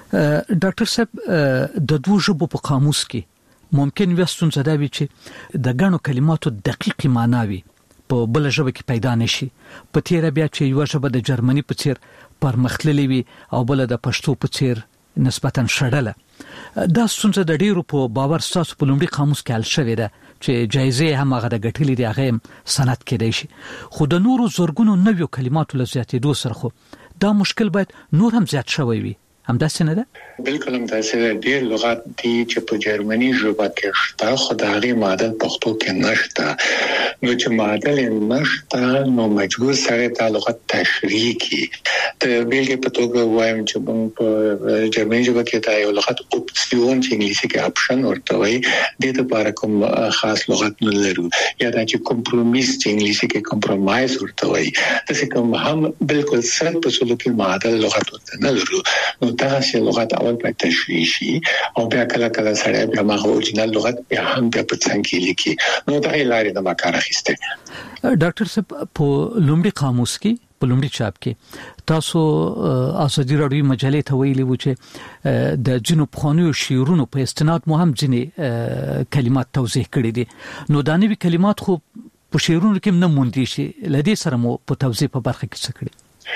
ډاکټر صاحب د دوه ژبو په قاموس کې ممکن وستون زده وي چې د غنو کلماتو دقیق معنی وي په بل ژبه کې پیدا نشي. په تیر بیا چې یو ژبه د جرمني په څیر پرمختللې وي او بل د پښتو په څیر نسبتاً شړله. دا څنګه د ډیرو په باور ساتو په لومړي قاموس کې حل شوې ده چې جایزه هم هغه د ګټلې دی هغه سند کېدای شي، خو د نورو زورګونو نویو کلماتو لزیاتې دو سره خو دا مشکل باید نور هم زیات شوی وي. هم داسې نه ده؟ بالکل هم داسې ده. ډېر لغات دي چې په جرمني ژبه کې شته خو د هغې معادل پښتو کې نشته. نو چې معادل نشته نو مجبور سره دا لغت تشریح کړي. د بیلګې په توګه وایم چې موږ په جرمني ژبه کې دا یو لغت اپسیون چې انګلیسي کې اپشن ورته وایي، د دې لپاره کوم خاص لغت نه لرو. یا دا چې کمپرومیس چې انګلیسي کې کمپرومایز ورته وایي، داسې کوم هم بالکل سر په سلوکي معادل لغت ورته نه لرو. نو دا چې لغت اول په تشریح شي او بیا کله کله سره بیا ما اورجینال لغت بیا هم بیا په څنګه لیکي. نو دا لارې د ما کار اخیسته. ډاکټر صاحب په لومړي قاموس کې په لومړي چاپ کې تاسو آزادي راډیو مجلې ته ویلي و چې د جنوب خانو شعرونو په استناد مو هم ځینې کلمات توضیح کړي دي. نو دا نوي کلمات خو په شعرونو کې نه موندي شي، لدې سره مو په توضیح په برخه کې څه کړي؟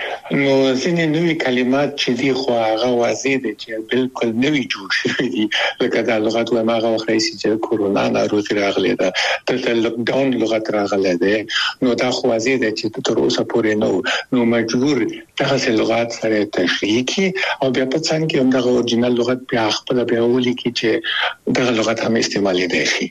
نو ځینې نوي کلمات چې دي خو هغه واضح دي چې بالکل نوي جوړ شوي دي. لکه دا لغت و ما هغه وخت چې کورونا ناروغي راغله ده، د لوک ډاون لغت راغله ده. نو دا خو واضح دي چې تر اوسه پورې نو نو مجبور تاسو لغات سره تشریح کی او بیا په څنګه هم دا اورجینال لغت بیا خپل بیا ولي کی چې دا لغت هم استعمالي دي شي.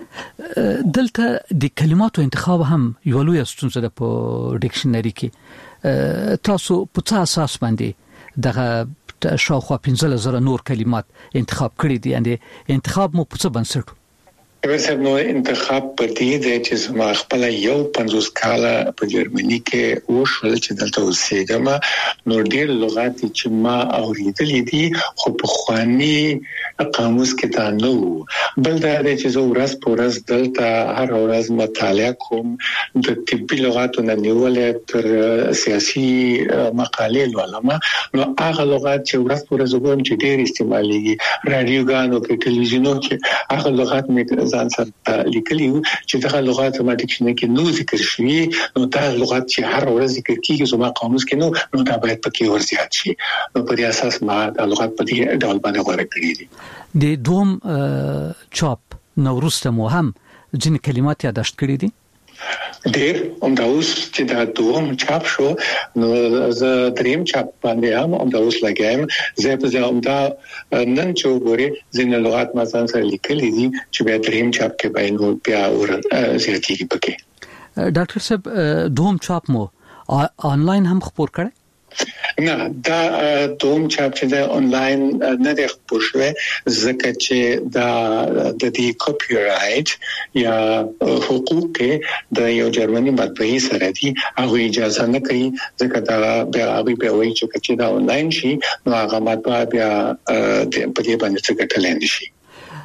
دلته د کلماتو انتخاب هم یو لوی ستونزه ده په ډکشنري کې. تاسو په څه اساس باندې دغه شاوخوا پنځه زره نور کلمات انتخاب کړی دي؟ یعنی انتخاب مو په څه بنسټ؟ ورسره نو انتخاب په دې دی چې زما خپل یو پنځوس کاله په جرمني کې وشول چې دلته اوسېږم. نو ډېر لغات چې ما اوریدلې دي خو په خواني قاموس کې دا نو بل دا چې زه ورځ په ورځ دلته هر ورځ مطالعه کوم د طبي لغاتو نه نیولې تر سیاسي مقالې لولم نو هغه لغات چې ورځ په ورځ کوم چې ډېر استعماليږي رادیوګانو کې ټلویزیونو کې هغه لغات مې ځان سره لیکلي چې دا لغات ما ډکشنري کې نو ذکر شوي نو دا لغات چې هر ورځ ذکر کیږي زما قاموس کې نو نو دا باید پکې ورزيات شي نو په دې اساس ما د لغات په دې ډول باندې غوړه کړې دي د دوم چاپ نوروسته مو هم ځین کلمات یاداشت کړې دي ډېر همدا اوس چې دا دوم چاپ شو نو زه دریم چاپ باندې هم همدا اوس لګایم زه په ځای همدا نن چې وګورئ ځین لغات ما ځان سره لیکلي دي چې بیا دریم چاپ کې به نو بیا ور زیاتېږي پکې ډاکټر صاحب دوم چاپ مو آنلاین هم خبر کړی نه دا دوم چاپ چې د انلاین نه د خبر شوی ځکه چې دا د دې کاپی رائټ یا حقوق کې د یو جرمني مطبعې سره دي هغه اجازه نه کوي ځکه دا بیا هغه به وایي چې دا انلاین شي نو هغه مطبعه بیا په دې باندې څه ګټل نه شي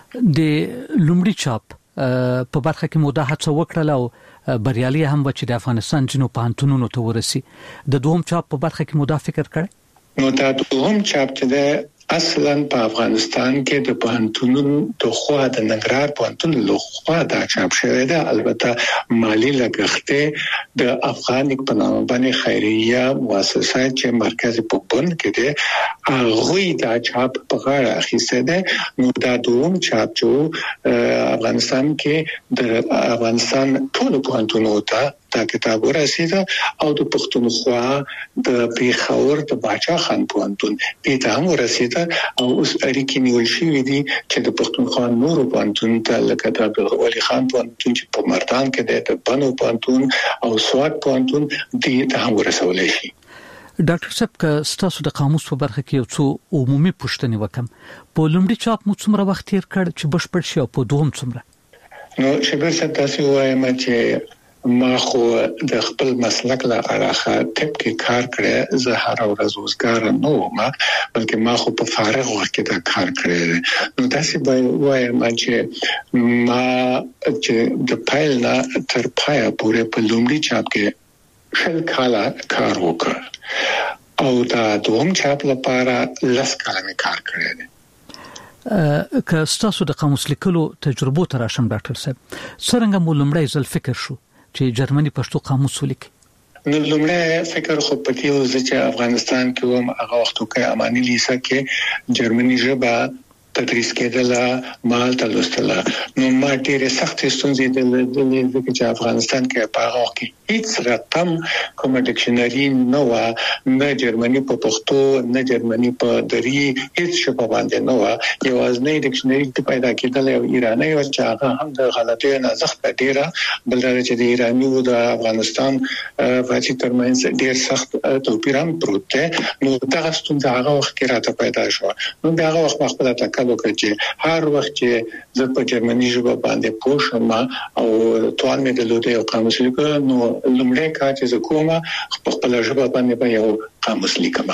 د لومړي چاپ په برخه کې موده هڅه وکړه او بریالي هم و چې د افغانستان جنو پانتونونو ته ورسي د دوهم چاپ په برخه کې موده فکر کړی نو دا دوهم چاپ چې د اصلا په افغانستان کې د پانتونونو د خوا د ننګرهار پانتون له خوا دا چاپ شوی دی البته مالی لګښت د افغانیک په نامه باندې خیریه مؤسسه چې مرکز په بن کې دی هغه دا چاپ په غاړه اخیسته ده نو دا دوم چاپ چې افغانستان کې د افغانستان ټول پانتونو ته دا کتاب ورسیده او د پښتونخوا د پیښور د باچا خان پوهنتون دې ته هم ورسیده او اوس اړیکې نیول شوې دي چې د پښتونخوا نورو پوهنتون ته لکه د ولی خان پوهنتون چې په مردان کې دی د بنو پوهنتون او سوات پوهنتون دې ته هم ورسول شي ډاکټر صاحب که ستاسو د قاموس په برخه کې یو څو عمومي پوښتنې وکم په لومړي چاپ مو څومره وخت تیر کړ چې بشپړ شي او په دوهم څومره نو شبر صاحب تاسو وایم چې ما خو د خپل مسلک له اړخه ټپ کې کار کړی زه هر ورځ وزګار نه وم بلکې ما خو په فارغ وخت کې دا کار کړی نو تاسو به وایم چې ما چې د پایل نه تر پایه پورې په لومړي چاپ کې شل کاله کار وکړ او دا دوم چاپ لپاره لس کاله مې کار کړی دی که ستاسو د قاموس لیکلو تجربو تر راشم ډاکټر صاحب څنګه مو لومړی ځل فکر شو چې جرمني پښتو قاموس ولیکي نو لومړی فکر خو پتی و چې افغانستان کې وم هغه وخت کې اماني لیسا کې جرمني ژبه تدریس کېدله مال تلوستله نو ما ډېر سخت ستونزې د دې چې افغانستان کې په هغه وخت کې هیڅ رقم کوم ډکشنري نه و نه جرمني په پښتو نه جرمني په دری هیڅ شپه باندې نه و یوازې ډکشنري پیدا کېدل او ایرانی او چې هغه هم د غلطیو نه زخت ډېره بل دا چې د ایرانی او د افغانستان فاصله ترمنځ ډېر سخت توپیر هم پروت دی نو دا ستونزه هغه وخت کې راته پیدا شو نو دا هغه وخت خپل تک وکړ چې هر وخت چې زه په جرمني ژبه باندې پوه شم او توان مې درلود یو قاموس لیکم نو لومړی کار چې زه کوم په خپل ژبه باندې به یو قاموس لیکم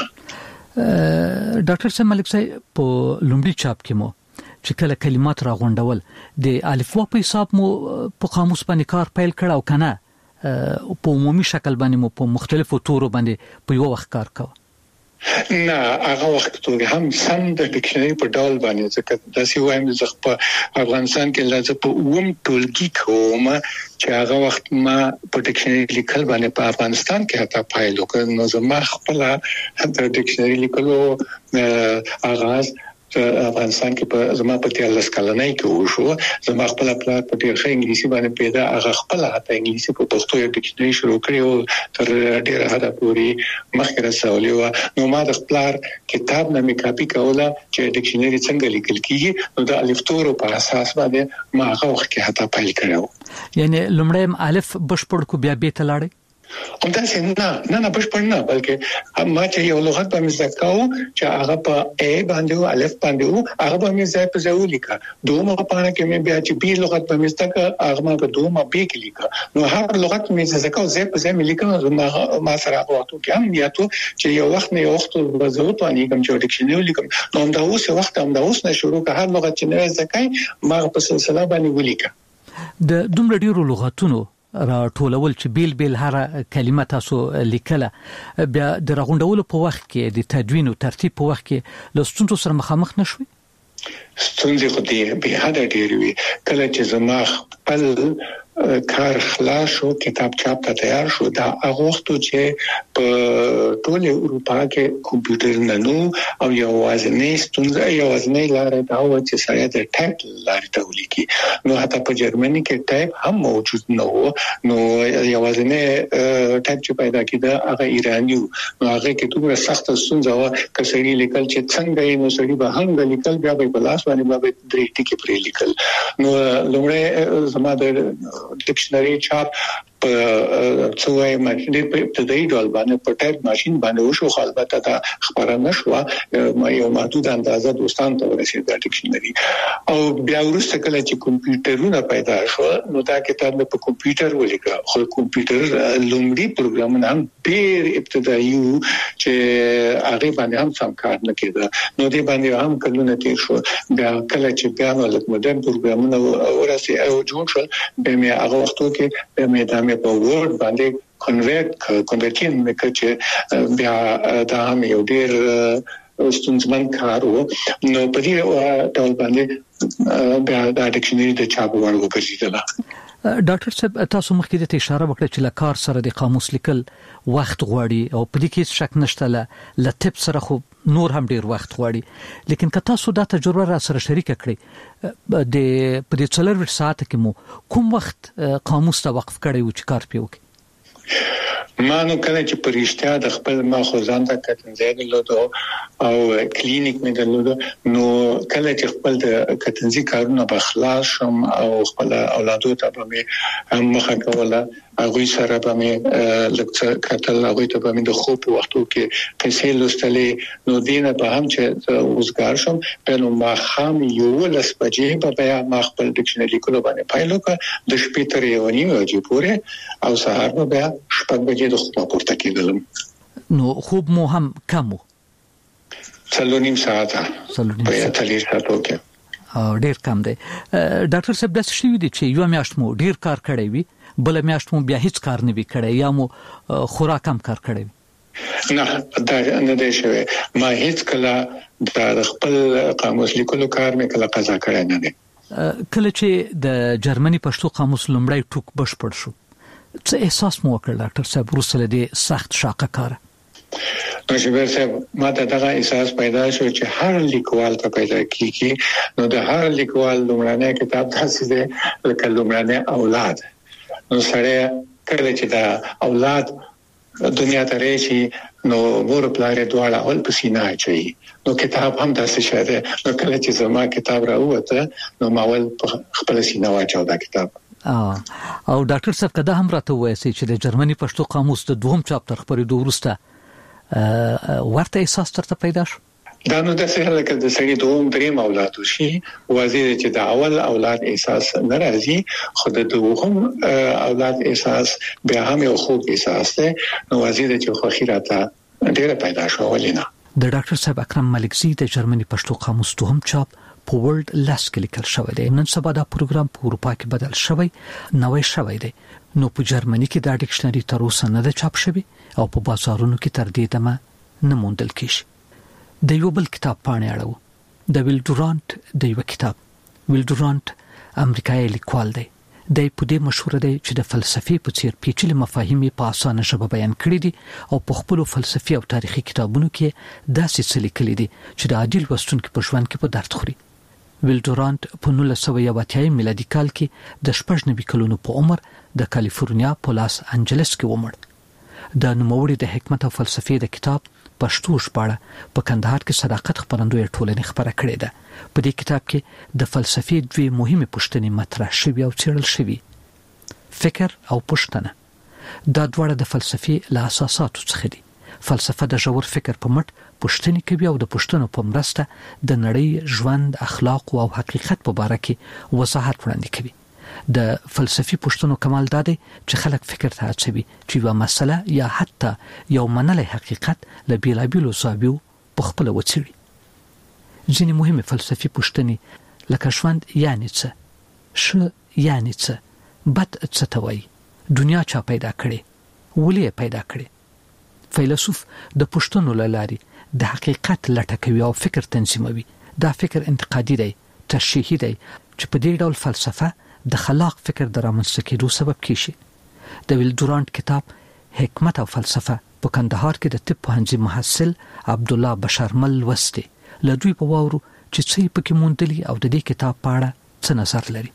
ډاکټر صاحب ملک صاحب په لومړي چاپ کې مو چې کله کلمات راغونډول د الفبا په حساب مو په قاموس باندې کار پیل کړ او کنه په عمومي شکل باندې مو په مختلفو تورو باندې په یو وخت کار کاوه نه هغه وخت ته هم سم د ډکشنري په ډول باندې ځکه داسې وایم چې په افغانستان کې لږه په ووم ټولګي کوم چې هغه وخت ما په ډکشنري لیکل باندې په افغانستان کې حتی پایل وکړ نو زما خپل د ډکشنري لیکلو آغاز افغانستان کې په زما په تیارلس کلنۍ کې وشو زما خپل پلان په ډېر ښه انګلیسي باندې پیدا هغه خپل حتی انګلیسي په پښتو یو ډکشنري شروع کړو تر ډېر حدا پورې مخکې رسولې و نو ما د خپل کتاب نه مې کاپي کوله چې ډکشنري څنګه لیکل کیږي نو د الف تورو په اساس باندې ما هغه وخت کې حتی پیل کړو یعنی لومړی الف بشپړ کو بیا به ته لاړې همدا څنګه نه نه بشپړ نه بلکې ما چې یو لغت په مزکاو چې هغه په ا باندې او الف باندې او هغه په مزه په ځو لیکا دومره په اړه کې مې بیا چې بي لغت په مزکا هغه ما په دومره به کې لیکا نو هر لغت مې زکاو زه په ځای مې لیکم ما سره وختو کې هم یا ته چې یو وخت نه یو وخت وځو ته نه کوم چې ډکشنری لیکم نو همدا اوس وخت همدا اوس نه شروع که هر لغت چې نه زکای ما په سلسله باندې ولیکا د دومره ډیرو لغاتونو را ټولول چې بیل بیل هر کلمه تاسو لیکله بیا د راغونډولو په وخت کې د تدوین او ترتیب په وخت کې لستونو سره مخامخ نشوي ستونزې خو دې به هدا ډېر وي کله چې زما خپل کار خلاص شو کتاب چاپ ته تیار شو دا هغه وخت چې په ټول اروپا کې کمپیوټر نه نو او یوازې ستونزه یوازې لاره دا و چې سره د ټایپ لاره ته ولیکي نو حتی په جرمني کې ټایپ هم موجود نه و نو یوازې ټایپ چې پیدا کیده هغه ایرانی نو هغه کې دومره سخت ستونزه و کسری لیکل چې څنګه یې نو سړي به هم لیکل بیا په لاس باندې به درې ټکي پرې لیکل نو لومړی زما د ډکشنری چاپ په څوای ماشين په ابتدایي ډول باندې په ټایپ ماشين باندې وشو خو البته دا خبره نشوه ما یو محدود اندازه دوستان ته ورسېد د ډکشنری او بیا ورسته کله چې کمپیوټرونه پیدا شو نو دا کتاب په کمپیوټر ولیکه خو کمپیوټر لومړی پروګرامونه هم ډېر ابتدایي چې هغه باندې هم سم کار نه کېده نو دې باندې هم کلونه تیر شو بیا کله چې بیا نو لکه مدرن پروګرامونه ورسې او جوړ شول به مې هغه وختو کې به مې په ورډ باندې کنورټ کنورټین مې چې بیا دا هم یو ډېر ستونزمن کار و نو په دې ډول باندې بیا د ډکشنری د چاپ وړ وګرځیدل ډاکټر صاحب تاسو مخکې د اشاره وکړه چې لکار سره د قاموس لیکل وخت غواړي او په دې کې شک نشته ل لټپ سره خو نور هم ډیر وخت غواړي لیکن که تاسو دا تجربه را سره شریک کړئ د په دې څلور ساعت کې مو کوم وخت قاموس ته وقف کړی و چې کار پیوکي ما نو کله چې پرېشتیا د خپل ما خو ځان ته کتنځای درلود او کلینیک مې درلود نو کله چې خپل د کتنځي کارونه به خلاص شم او خپل اولادو ته به مې هم مخه کوله هغه سره به مې لکه کتل هغه ته به مې د خوب وختو کې قصې لوستلې نو دینه به هم چې اوسګار شم په نو ما خام یو لس بجې به بیا ما خپل ډکشنری کولو باندې پایلو کا د شپې تر یو نیمه بجې پورې او سهار به بیا شپږ بجې د خوب پورته کېدلم نو خوب مو هم کم و څلور نیم ساعت په اتلې ساعتو کې او ډیر کم دی ډاکټر صاحب داسې شوی دی چې یو میاشت مو ډیر کار کړی وي بل میاشت مو بیا هیڅ کار نه وی کړی یا مو خوراک کم کار کړی وي نه دا نه دی شوی ما هیڅ کله د خپل قاموس لیکلو کار مې کله قضا کړی نه دی کله چې د جرمني پښتو قاموس لومړی ټوک بشپړ شو څه احساس مو وکړ ډاکټر صاحب وروسته دې سخت شاقه کار نو شبیر صاحب ما ته دغه احساس پیدا شو چې هر لیکوال ته پیدا کیږي نو د هر لیکوال لومړنی کتاب تاسو دې لکه لومړنی اولاد نو سره کله چې دا اولاد دنیا ته راشي نو مور پلار دواړه اول پسینه اچي نو کتاب هم داسې شاده نو کله چې زما کتاب راوته نو ما ول خپل سینه واچو دا کتاب او ډاکټر صاحب کدا هم راته وایي چې د جرمني پښتو قاموس د دوهم چاپ تر خبرېدو وروسته ورته احساس ترته پیدا شو دا نو د سره لکه د سړي دوم دریم اولاد شي وزیر چې د اول اولاد احساس ناراضي خو د دوهم اولاد احساس بیا هم یو خوب احساس ده نو وزیر چې خو خیراته ډیره پیدا شو ولینا د ډاکټر صاحب اکرم ملکزی د جرمني پښتو قاموس دوهم چاپ په ورلد لاس کې لیکل شوی دی نن سبا دا پروګرام په اروپا کې بدل شوی نوې شوی دی نو په جرمني کې دا ډکشنری تر اوسه نه ده چاپ شوی او په بازارونو کې تر دې دمه نه موندل کیږي د یو بل کتاب پاڼې اړو د ویلډورانت د یو کتاب ویلډورانت امریکایي لیکوال دی د په دې مشهور دی چې د فلسفي په څیر پیچلي مفاهیم په اسانه ژبه بیان کړي دي او په خپل فلسفي او تاریخي کتابونو کې داسې څه لیکلي دي چې د عادل لوستونکو په ژوند کې په درد خوري ویلډورانت په نولس سوه یو اتیا میلادي کال کې د شپږ نوي کلونو په عمر د کالیفورنیا په لاس انجلس کې ومړ د نوموړي د حکمت او فلسفي د کتاب پښتو ژباړه په کندهار کې صداقت خبرندوی ټولنې خبره کړې ده په دې کتاب کې د فلسفي دوی مهمه پوښتنې مطرح شوي او څېړل شوي فکر او پوښتنه دا دواړه د فلسفي له اساساتو څخه دي. فلسفه د ژور فکر په مټ پوښتنې کوي او د پوښتنو په مرسته د نړۍ ژوند، اخلاق او حقیقت په اړه کې وضاحت وړاندې کوي. د فلسفي پوښتنو کمال دا دی چې خلک فکر ته هڅوي چې یو مسله یا حتی یو منلی حقیقت له بیلابیلو زاویو په خپل وڅېړي. ځینې مهمه فلسفي پوښتنې لکه ژوند یعنی څه، ښه یعنی څه، بد څه ته وایي، دنیا چا پیدا کړې، ولې پیدا کړې. فیلسوف د پوښتنو له لارې د حقیقت لټه کوي او فکر تنظیموي. دا فکر انتقادي دی، تشریحي دی، چې په دې ډول فلسفه د خلاق فکر د رامنځته کېدو سبب کیږي. د ویل دورانت کتاب حکمت او فلسفه په کندهار کې د طب پوهنځي محصل عبدالله بشارمل لوستي. له دوی په واورو چې څه یې پکې موندلي او د دې کتاب په اړه څه نظر لري.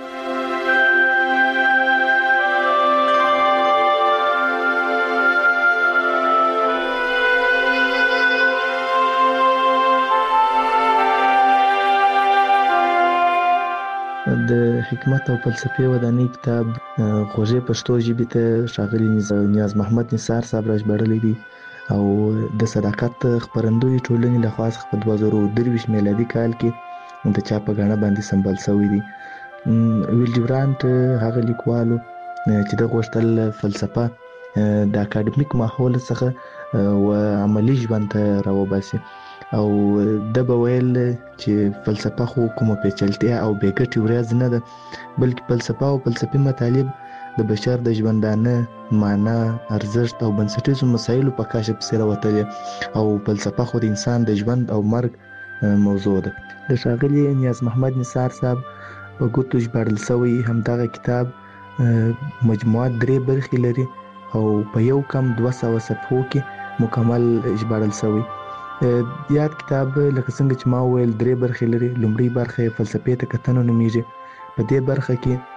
د حکمت او فلسفې ودانۍ کتاب خوږې پښتو ژبې ته ښاغلي نیاز محمد نثار صاحب راژباړلی دی او د صداقت خپرندوی ټولنې لخوا څخه په دوه زره درویشت میلادي کال کې د چاپ په ګڼه باندې سمبال شوی دی. ویل ډیورانټ هغه لیکوالو چې د غوښتل فلسفه د اکاډمیک ماحول څخه و عملی ژوند ته راوباسي او د بویل چې فلسفه خو کومه پیچلتیا او بیګټي ورځ نه ده، بلکې فلسفه او فلسفي مطالب د بشر د ژوندانه معنا، ارزښت او بنسټیزو مسایلو په کشف سره وتلې او فلسفه خو د انسان د ژوند او مرګ موضوع ده. د ښاغلي نیاز محمد نثار صاحب په ګوتو ژباړل شوی همدغه کتاب مجموعه درې برخې لري او په یو کم دوه سوه صفحو کې مکمل ژباړل شوی. یاد کتاب لکه څنګه چې ما ویل درې برخې لري. لومړی برخه فلسفې ته کتنه نومیږي. په دې برخه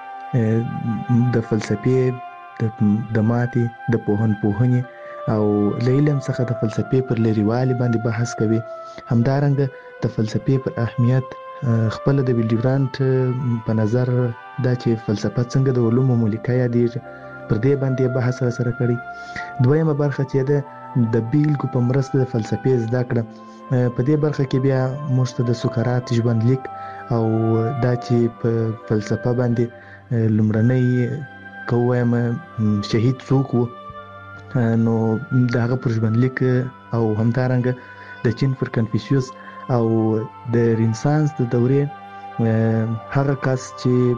کې د فلسفې د ماتې، د پوهنپوهنې او له علم څخه د فلسفې پر لرېوالي باندې بحث کوي. همدارنګه د فلسفې پر اهمیت خپل د ویل ډیورانټ په نظر دا چې فلسفه څنګه د علومو ملکه یادېږي پر دې باندې بحث سره کړی. دویمه برخه چې ده د بیلګو په مرسته د فلسفې زده کړه. په دې برخه کې بیا موږ ته د سقراط ژوند لیک او دا چې په فلسفه باندې لومړنی که ووایم شهید څوک و، نو د هغه پر ژوند لیک او همدارنګه د چین پر کنفیوسیوس او د رینسانس د دورې هغه کس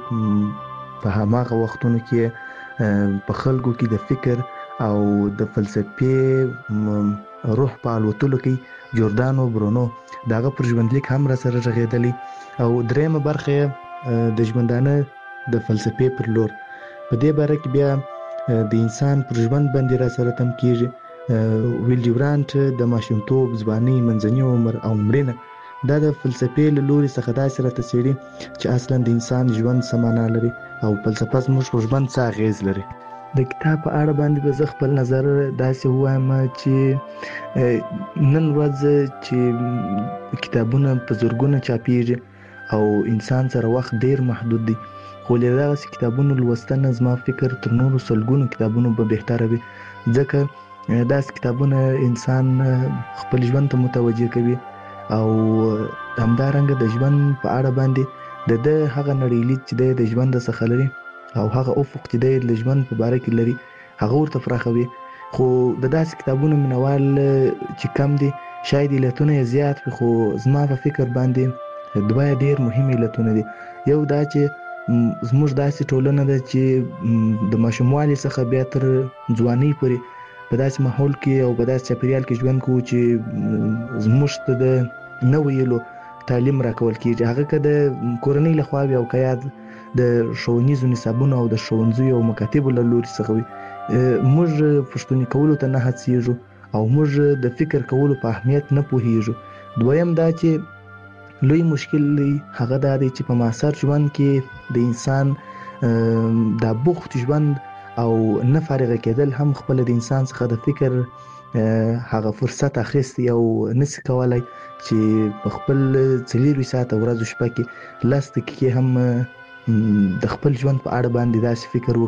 چې په هماغه وختونو کې په خلکو کې د فکر او د فلسفې روح په الوتلو کې جوردانو برونو داغه پر ژوندلیک هم را سره رغېدلی. او درېمه برخه د ژوندانه د فلسفې پر لور. په دې باره کې بیا د انسان پر ژوند باندې را سره تم کېږي. ویل ډیورانټ د ماشومتوب، ځوانۍ، منځني عمر او مړینه دا د فلسفې له لوري څخه داسې راته څېړي چې اصلا د انسان ژوند څه معنا لري او فلسفه زموږ په ژوند څه اغېز لري. د کتاب په اړه باندې به زه خپل نظر داسې ووایم چې نن ورځ چې کتابونه په زرګونه چاپېږي او انسان سره وخت ډېر محدود دی، خو له دغسې کتابونو لوستنه زما فکر تر نورو سلګونو کتابونو به بهتره وي، ځکه داسې کتابونه انسان خپل ژوند ته متوجه کوي او همدارنګه د ژوند په اړه باندې د ده هغه نړۍ لید چې دی د ژوند څخه لري او هغه افق چې دی د ژوند په باره کې لري هغه ورته پراخوي. خو د داسې کتابونو مینوال چې کم دي شاید علتونه یې زیات وي، خو زما په فکر باندې دوه ډېر مهم علتونه دي. یو دا چې زموږ داسې ټولنه ده چې د ماشوموالي څخه بیا تر ځوانۍ پورې په داسې ماحول کې او په داسې چاپېریال کې ژوند کوو چې زموږ ته د نه ویلو تعلیم راکول کېږي، هغه که د کورنۍ لخوا وي او که یا د ښوونیزو نصابونو او د ښوونځیو او مکاتبو له لوري څخه وي. موږ پوښتنې کولو ته نه هڅېږو او موږ د فکر کولو په اهمیت نه پوهېږو. دویم دا چې لوی مشکل دی هغه دا دی چې په معاصر ژوند کې د انسان دا بوخت ژوند او نه فارغه کېدل هم خپل د انسان څخه د فکر هغه فرصت اخیستی او نسی کولای چې په خپل څلېروي ساعته ورځو شپه کې لس دقیقې هم د خپل ژوند په اړه باندې داسې فکر وکړي.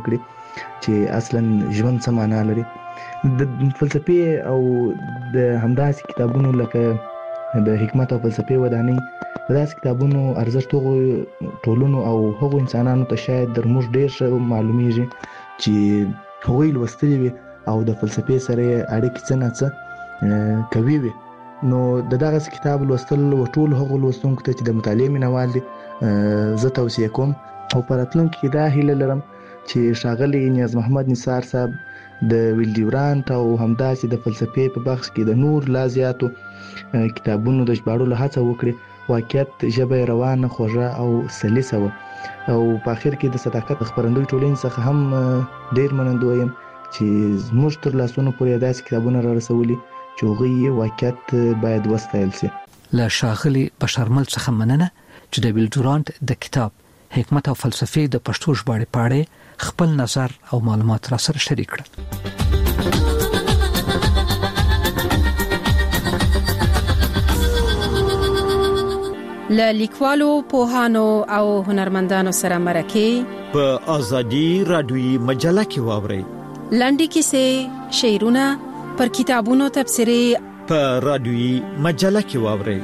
چې اصلا ژوند څه معنا لري. د فلسفي او د همداسې کتابونو لکه د حکمت او فلسفي ودانۍ د داسې کتابونو ارزښت هغو ټولنو او هغو انسانانو ته شاید در موږ ډېر ښه معلومیږي چې هغوی لوستلي وي او د فلسفې سره اړیکې څه نه څه کوي وي. نو د دغه کتاب لوستل او ټول هغو لوستونکو ته چې د مطالعې مینوال دي زه توصیه کوم او په راتلونکي کې دا هیله لرم چې ښاغلی نیاز محمد نثار صاحب د ویل ډیورانټ او همداسې د فلسفې په بخش کې د نور لا زیاتو کتابونو د ژباړلو هڅه وکړي. واقعیت ژبه روانه خوږه او سلیسه وه او په اخر کې د صداقت خپرندوی ټولنې څخه هم ډیر منندوی یم چې زموږ تر لاسونو پورې داسې کتابونه را رسولي چې هغوی واقعیت باید وستایل شي. له ښاغلي بشرمل څخه مننه چې د ویل ډیورانټ د کتاب حکمت او فلسفې د پښتو ژباړې په اړه خپل نظر او معلومات را سره شریک کړل. له لیکوالو، پوهانو او هنرمندانو سره مرکه په ازادي رادیوي مجله کې واورئ. لنډې کیسې، شعرونه، پر کتابونو تبصرې په رادیوي مجله کې واورئ.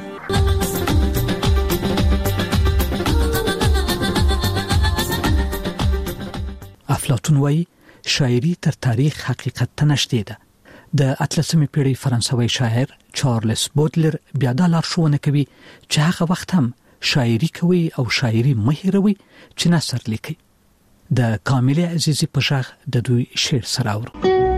افلاطون وایي شاعري تر تاریخ حقیقت ته نږدې ده. د اتلسمې پیړۍ فرانسوي شاعر چارلز بودلر بیا دا لارښوونه کوي چې هغه وخت هم شاعري کوي او شاعري مه هېروئ چې نثر لیکي. د کاملې عزیزي په غږ د دوی شعر سره اورو.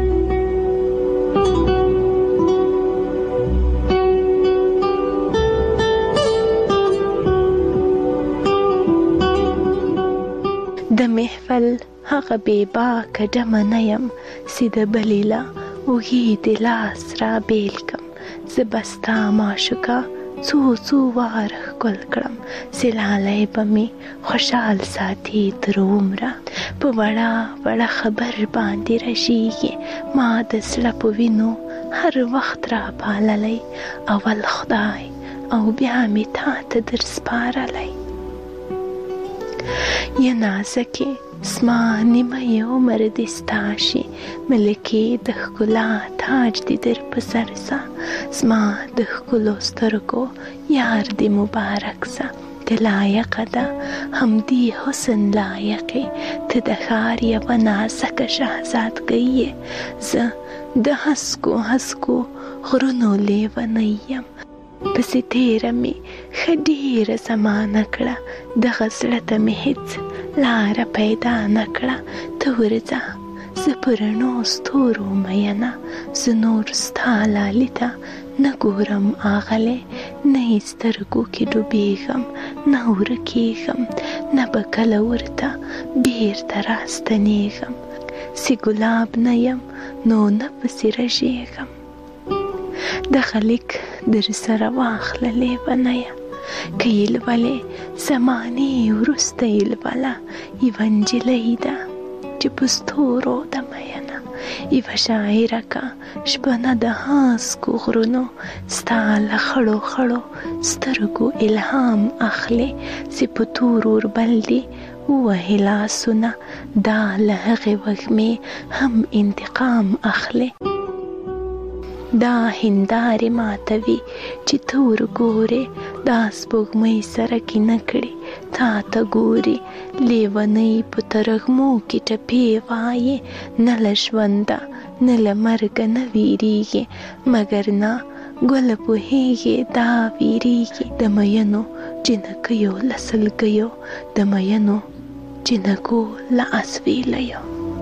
د محفل هغه بې باکه ډمه نه یم چې د بلې له وږي د لاس را بیل کم. زه به ستا معشوقه څو څو واره ښکل کړم چې لالی به مې خوشحال ساتي تر عمره. په وړه وړه خبر باندې رژېږي ما د زړه په وینو هر وخت را پاللی. اول خدای او بیا مې تا ته در سپارلی. یا نازکې زما نیمه عمر دې ستا شي، ملکې د ښکلا تاج دې در په سر سه. زما د ښکلو سترګو یار دې مبارک سه. ته لایقه ده همدې حسن لایقې، ته د ښار یوه نازکه شهزادګۍ یې. زه د هسکو هسکو غرونو لیونی یم، پسې تیره مې ښه ډېره زمانه کړه، دغه زړه ته مې هېڅ لاره پیدا نه کړه. ته ورځه زه په رڼو ستورو مینه، زه نور ستا لالي ته نه ګورم آغلی. نه یې سترګو کې ډوبېږم نه ورکېږم، نه به کله ورته بېرته راستنېږم. چې ګلاب نه یم نو نه پسې رژېږم. دغه لیک در سره واخله لیونیه، که یې لولې زمانې وروسته یې لوله. یوه نجلۍ ده چې په ستورو ده مینه، یوه شاعره که شپنه د هسکو غرونو، ستا له خړو خړو سترګو الهام اخلي. چې په تور اوربل دي ووهي لاسونه، دا له هغې وږمې هم انتقام اخلي. دا هندارې ماتوي چې ته ورګورې، دا سپوږمۍ سره کینه کړي تا ته ګوري. لیونۍ په ترږمو کې ټپې وایي، نه له ژونده نه له مرګه نه ویریږي، مګر نه ګله پوهیږي دا ویریږي. د مینو جنکیو له سلګیو، د مینو جنکو له اسویلیو.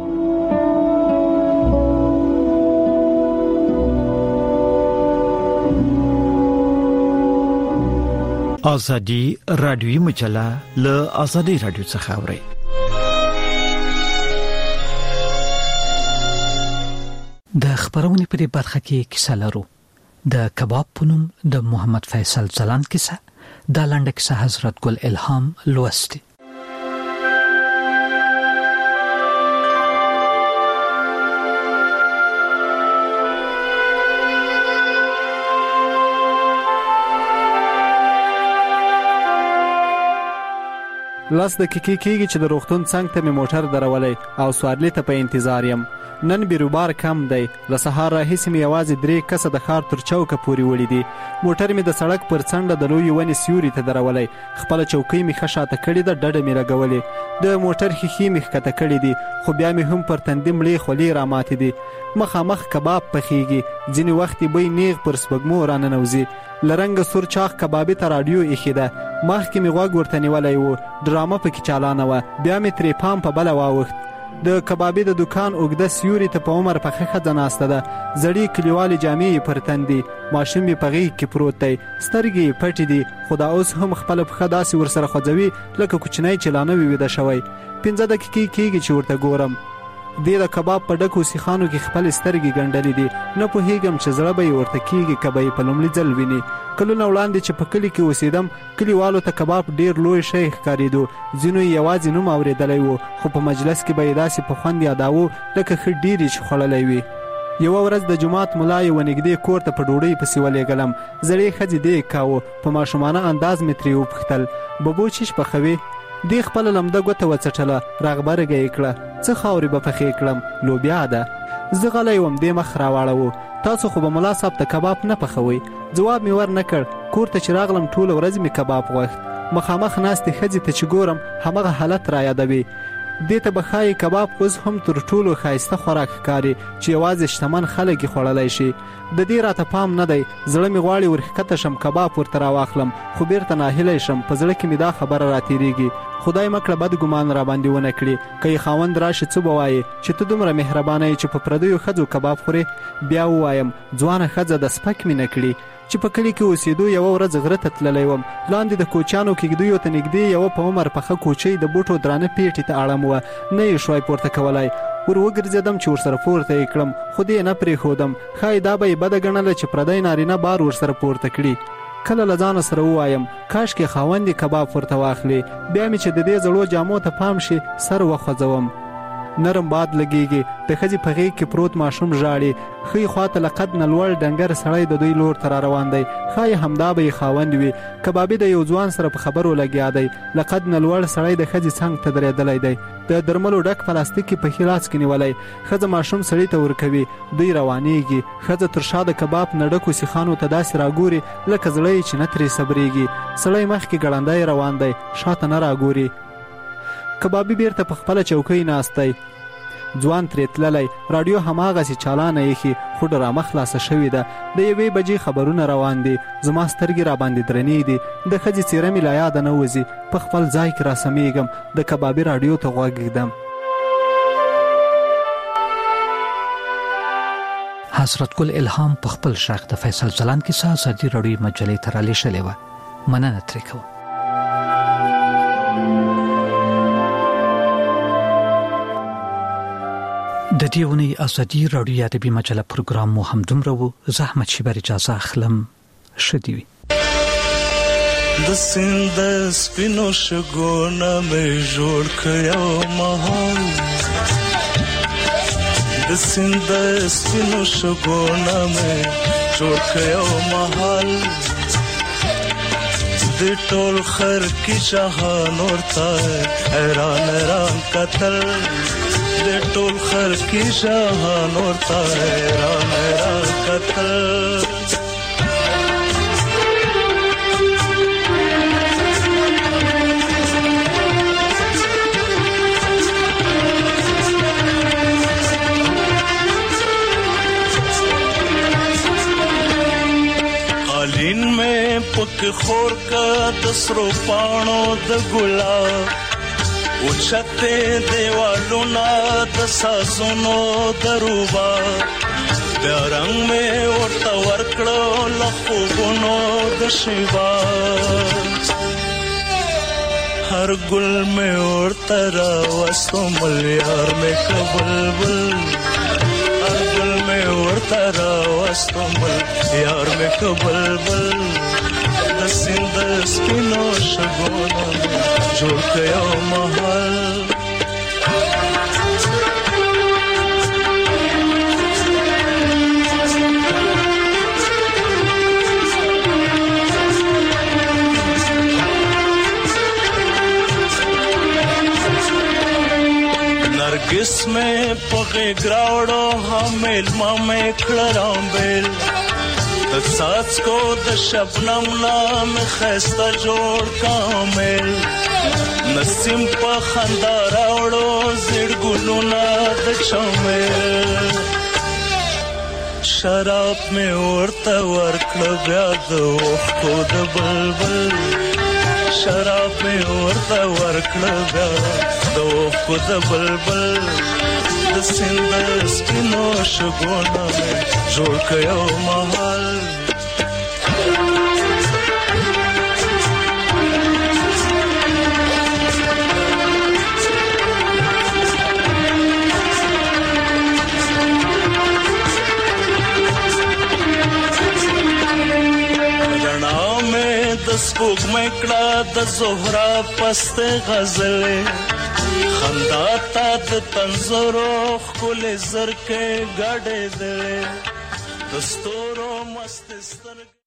ازادي رادیوي مجله له ازادي رادیو څخه اوري. د خبرونې په دې برخه کې کیسه لرو. د کباب په نوم د محمد فیصل ځلاند کیسه، د لنډه کیسه حضرت ګل الهام لوستي. لاس دقیقې کېږي چې د روغتون څنګ ته مې موټر درولی او سوارلي ته په انتظار یم. نن بیروبار کم دی. له سهار راهیسې مې یوازې درې کسه د ښار تر چوکه پورې وړي دي. موټر مې د سړک پر څنډه د لویې ونې سیوري ته درولی. خپله چوکۍ مې ښه شاته کړې ده، ډډه مې لګولې. د موټر ښیښې مې ښکته کړې دي، خو بیا مې هم پر تندي مړې خولې راماتې دي. مخامخ کباب پخیږي، ځینې وخت یې بوی نیغ پر سپږمو راننوځي. له رنګه سور چاغ کبابي ته راډیو ایښې ده. مخکې مې غوږ ورته نیولی و، ډرامه پکې چالانه وه. بیا مې ترې پام په بله واوښت. د کبابي د دکان اوږده سیوري ته په عمر پخه ښځه ناسته ده. زړې کلیوالې جامې یې پر تن دي، ماشوم یې په غېږ کې پروت دی، سترګې یې پټې دي، خو دا اوس هم خپله پښه داسې ورسره خوځوي لکه کوچنی چې لا نه وي ویده شوی. پنځه دقیقې کېږي چې ورته ګورم. دې د کباب په ډکو سیخانو کې خپلې سترګې ګنډلې دي. نه پوهېږم چې زړه به یې ورته کېږي که به یې په لومړي ځل ویني. کلونه وړاندې چې په کلي کې اوسېدم، کلیوالو ته کباب ډېر لوی شی ښکارېدو. ځینو یې یوازې نوم اورېدلی و، خو په مجلس کې به یې داسې په خوند یاداوه لکه ښه ډېر یې چې خوړلی وي. یوه ورځ د جومات ملا یې ونږدې کور ته په ډوډۍ پسې ولېږلم. زړې ښځې دیګ کاوه، په ماشومانه انداز مې ترې وپوښتل، ببو چیش پخوې؟ دې خپله لمده ګوته وڅټله، راغبرګه یې کړه. څه خاورې به پخې کړم؟ لوبیا ده. زه غلی وم، دې مخ راواړوه. تاسو خو به ملا صاحب ته کباب نه پخوئ؟ ځواب مې ور نه کړ. کور ته چې راغلم ټوله ورځ مې کباب غوښت. مخامخ ناستې ښځې ته چې ګورم همغه حالت را یادوي. دې ته به ښایي کباب اوس هم تر ټولو ښایسته خوراک ښکاري چې یوازې شتمن خلک یې خوړلی شي. د دې راته پام نه دی. زړه مې غواړي ورښکته شم کباب ورته راواخلم، خو بیرته ناهیلی شم. په زړه کې مې دا خبره راتېرېږي، خدای مه کړه بد ګمان راباندې ونه کړي. که یې خاوند راشي څه به وایي چې ته دومره مهربانه یې چې په پردیو ښځو کباب خورې؟ بیا ووایم ځوانه ښځه د سپک مې نه کړي. چې په کلي کې اوسېدو یوه ورځ غره ته تللی وم. لاندې د کوچیانو کېږدیو ته نږدې یوه په عمر پخه کوچۍ د بوټو درانه پیټې ته اړم وه. نه یې شوای پورته کولی. ور وګرځېدم چې ورسره پورته یې کړم، خو دې نه پرېښودم. ښایي دا به یې بده ګڼله چې پردی نارینه بار ورسره پورته کړي. کله له ځانه سره ووایم کاشکې خاوند یې کباب ورته واخلي. بیا مې چې د دې زړو جامو ته پام شي سر وخوځوم. نرم باد لګېږي، د ښځې په غېږ کې پروت ماشوم ژاړي. ښۍ خواته له قد نه لوړ ډنګر سړی د دوی لور ته را روان دی. ښایي همدا به یې خاوند وي. کبابي د یو ځوان سره په خبرو لګیا دی. له قد نه لوړ سړی د ښځې څنګ ته درېدلی دی، د درملو ډک پلاستیک یې په ښي لاس کې نیولی. ښځه ماشوم سړي ته ورکوي، دوی روانېږي. ښځه تر شا د کباب نه ډکو سیخانو ته داسې راګوري لکه زړه یې چې نه ترې صبرېږي. سړی مخکې ګړندی روان دی، شاته نه راګوري. کبابي بیرته په خپله چوکۍ ناست دی، ځوان ترې تللی. راډیو هماغسې چالانه ایښي، خو ډرامه خلاصه شوې ده. د یوې بجې خبرونه روان دي. زما سترګې راباندې درنې دي. د ښځې څېره مې له یاده نه وځي. په خپل ځای کې راسمېږم، د کبابي راډیو ته غوږ ږدم. حضرت ګل الهام په خپل شاخ د فیصل ځلاند کې سا ازادي راډیو مجلې ته رالیږلې وه. مننه ترې کوم. د دې ونې ازادي راډیو ادبي مجله پروګرام مو هم دومره و. زحمت شي بر اجازه اخلم. شدي وي د سیند سپینو شګونه مې جوړ کړو مهال، د سیند سپینو شګونه مې جوړ کړو مهال، د ټول خر کی جهان ورته حیران حیران قتل، د ټول خر کی جهان ورته حیران حیران قتل. قالین میں پک خور کا دسرو پانو د ګلاب، اوچته دیوالو نا د سازونو دروبا، بیا رنگ میں ورته ورکړو لخوبونو د شیوا، هر ګل میں ورته راوستو ملیار میں کبلبل، هر ګل میں ورته راوستو ملیار میں کبلبل، د سیند سپینو شګونو جوړ کړو محل. किसमें पगे ग्रावड़ो हमेल मामे खड़रांबेल द साच को द शबनम नाम खस्ता जोड़ कामेल नसीम पा खंदा रावड़ो जिड़ गुलुना द चमेल शराब में उड़ता वर्कड़ ब्याद को द बलबल शराब में उड़ता वर्कड़ ब्याद को द बलबल द सिंध स्पिनोश गोना में जोड़ कयो महल स्पूक में कड़ा द जोहरा पस्ते गजले खंदाता द तंजरो खुले जर के गाड़े दे दस्तोरो मस्त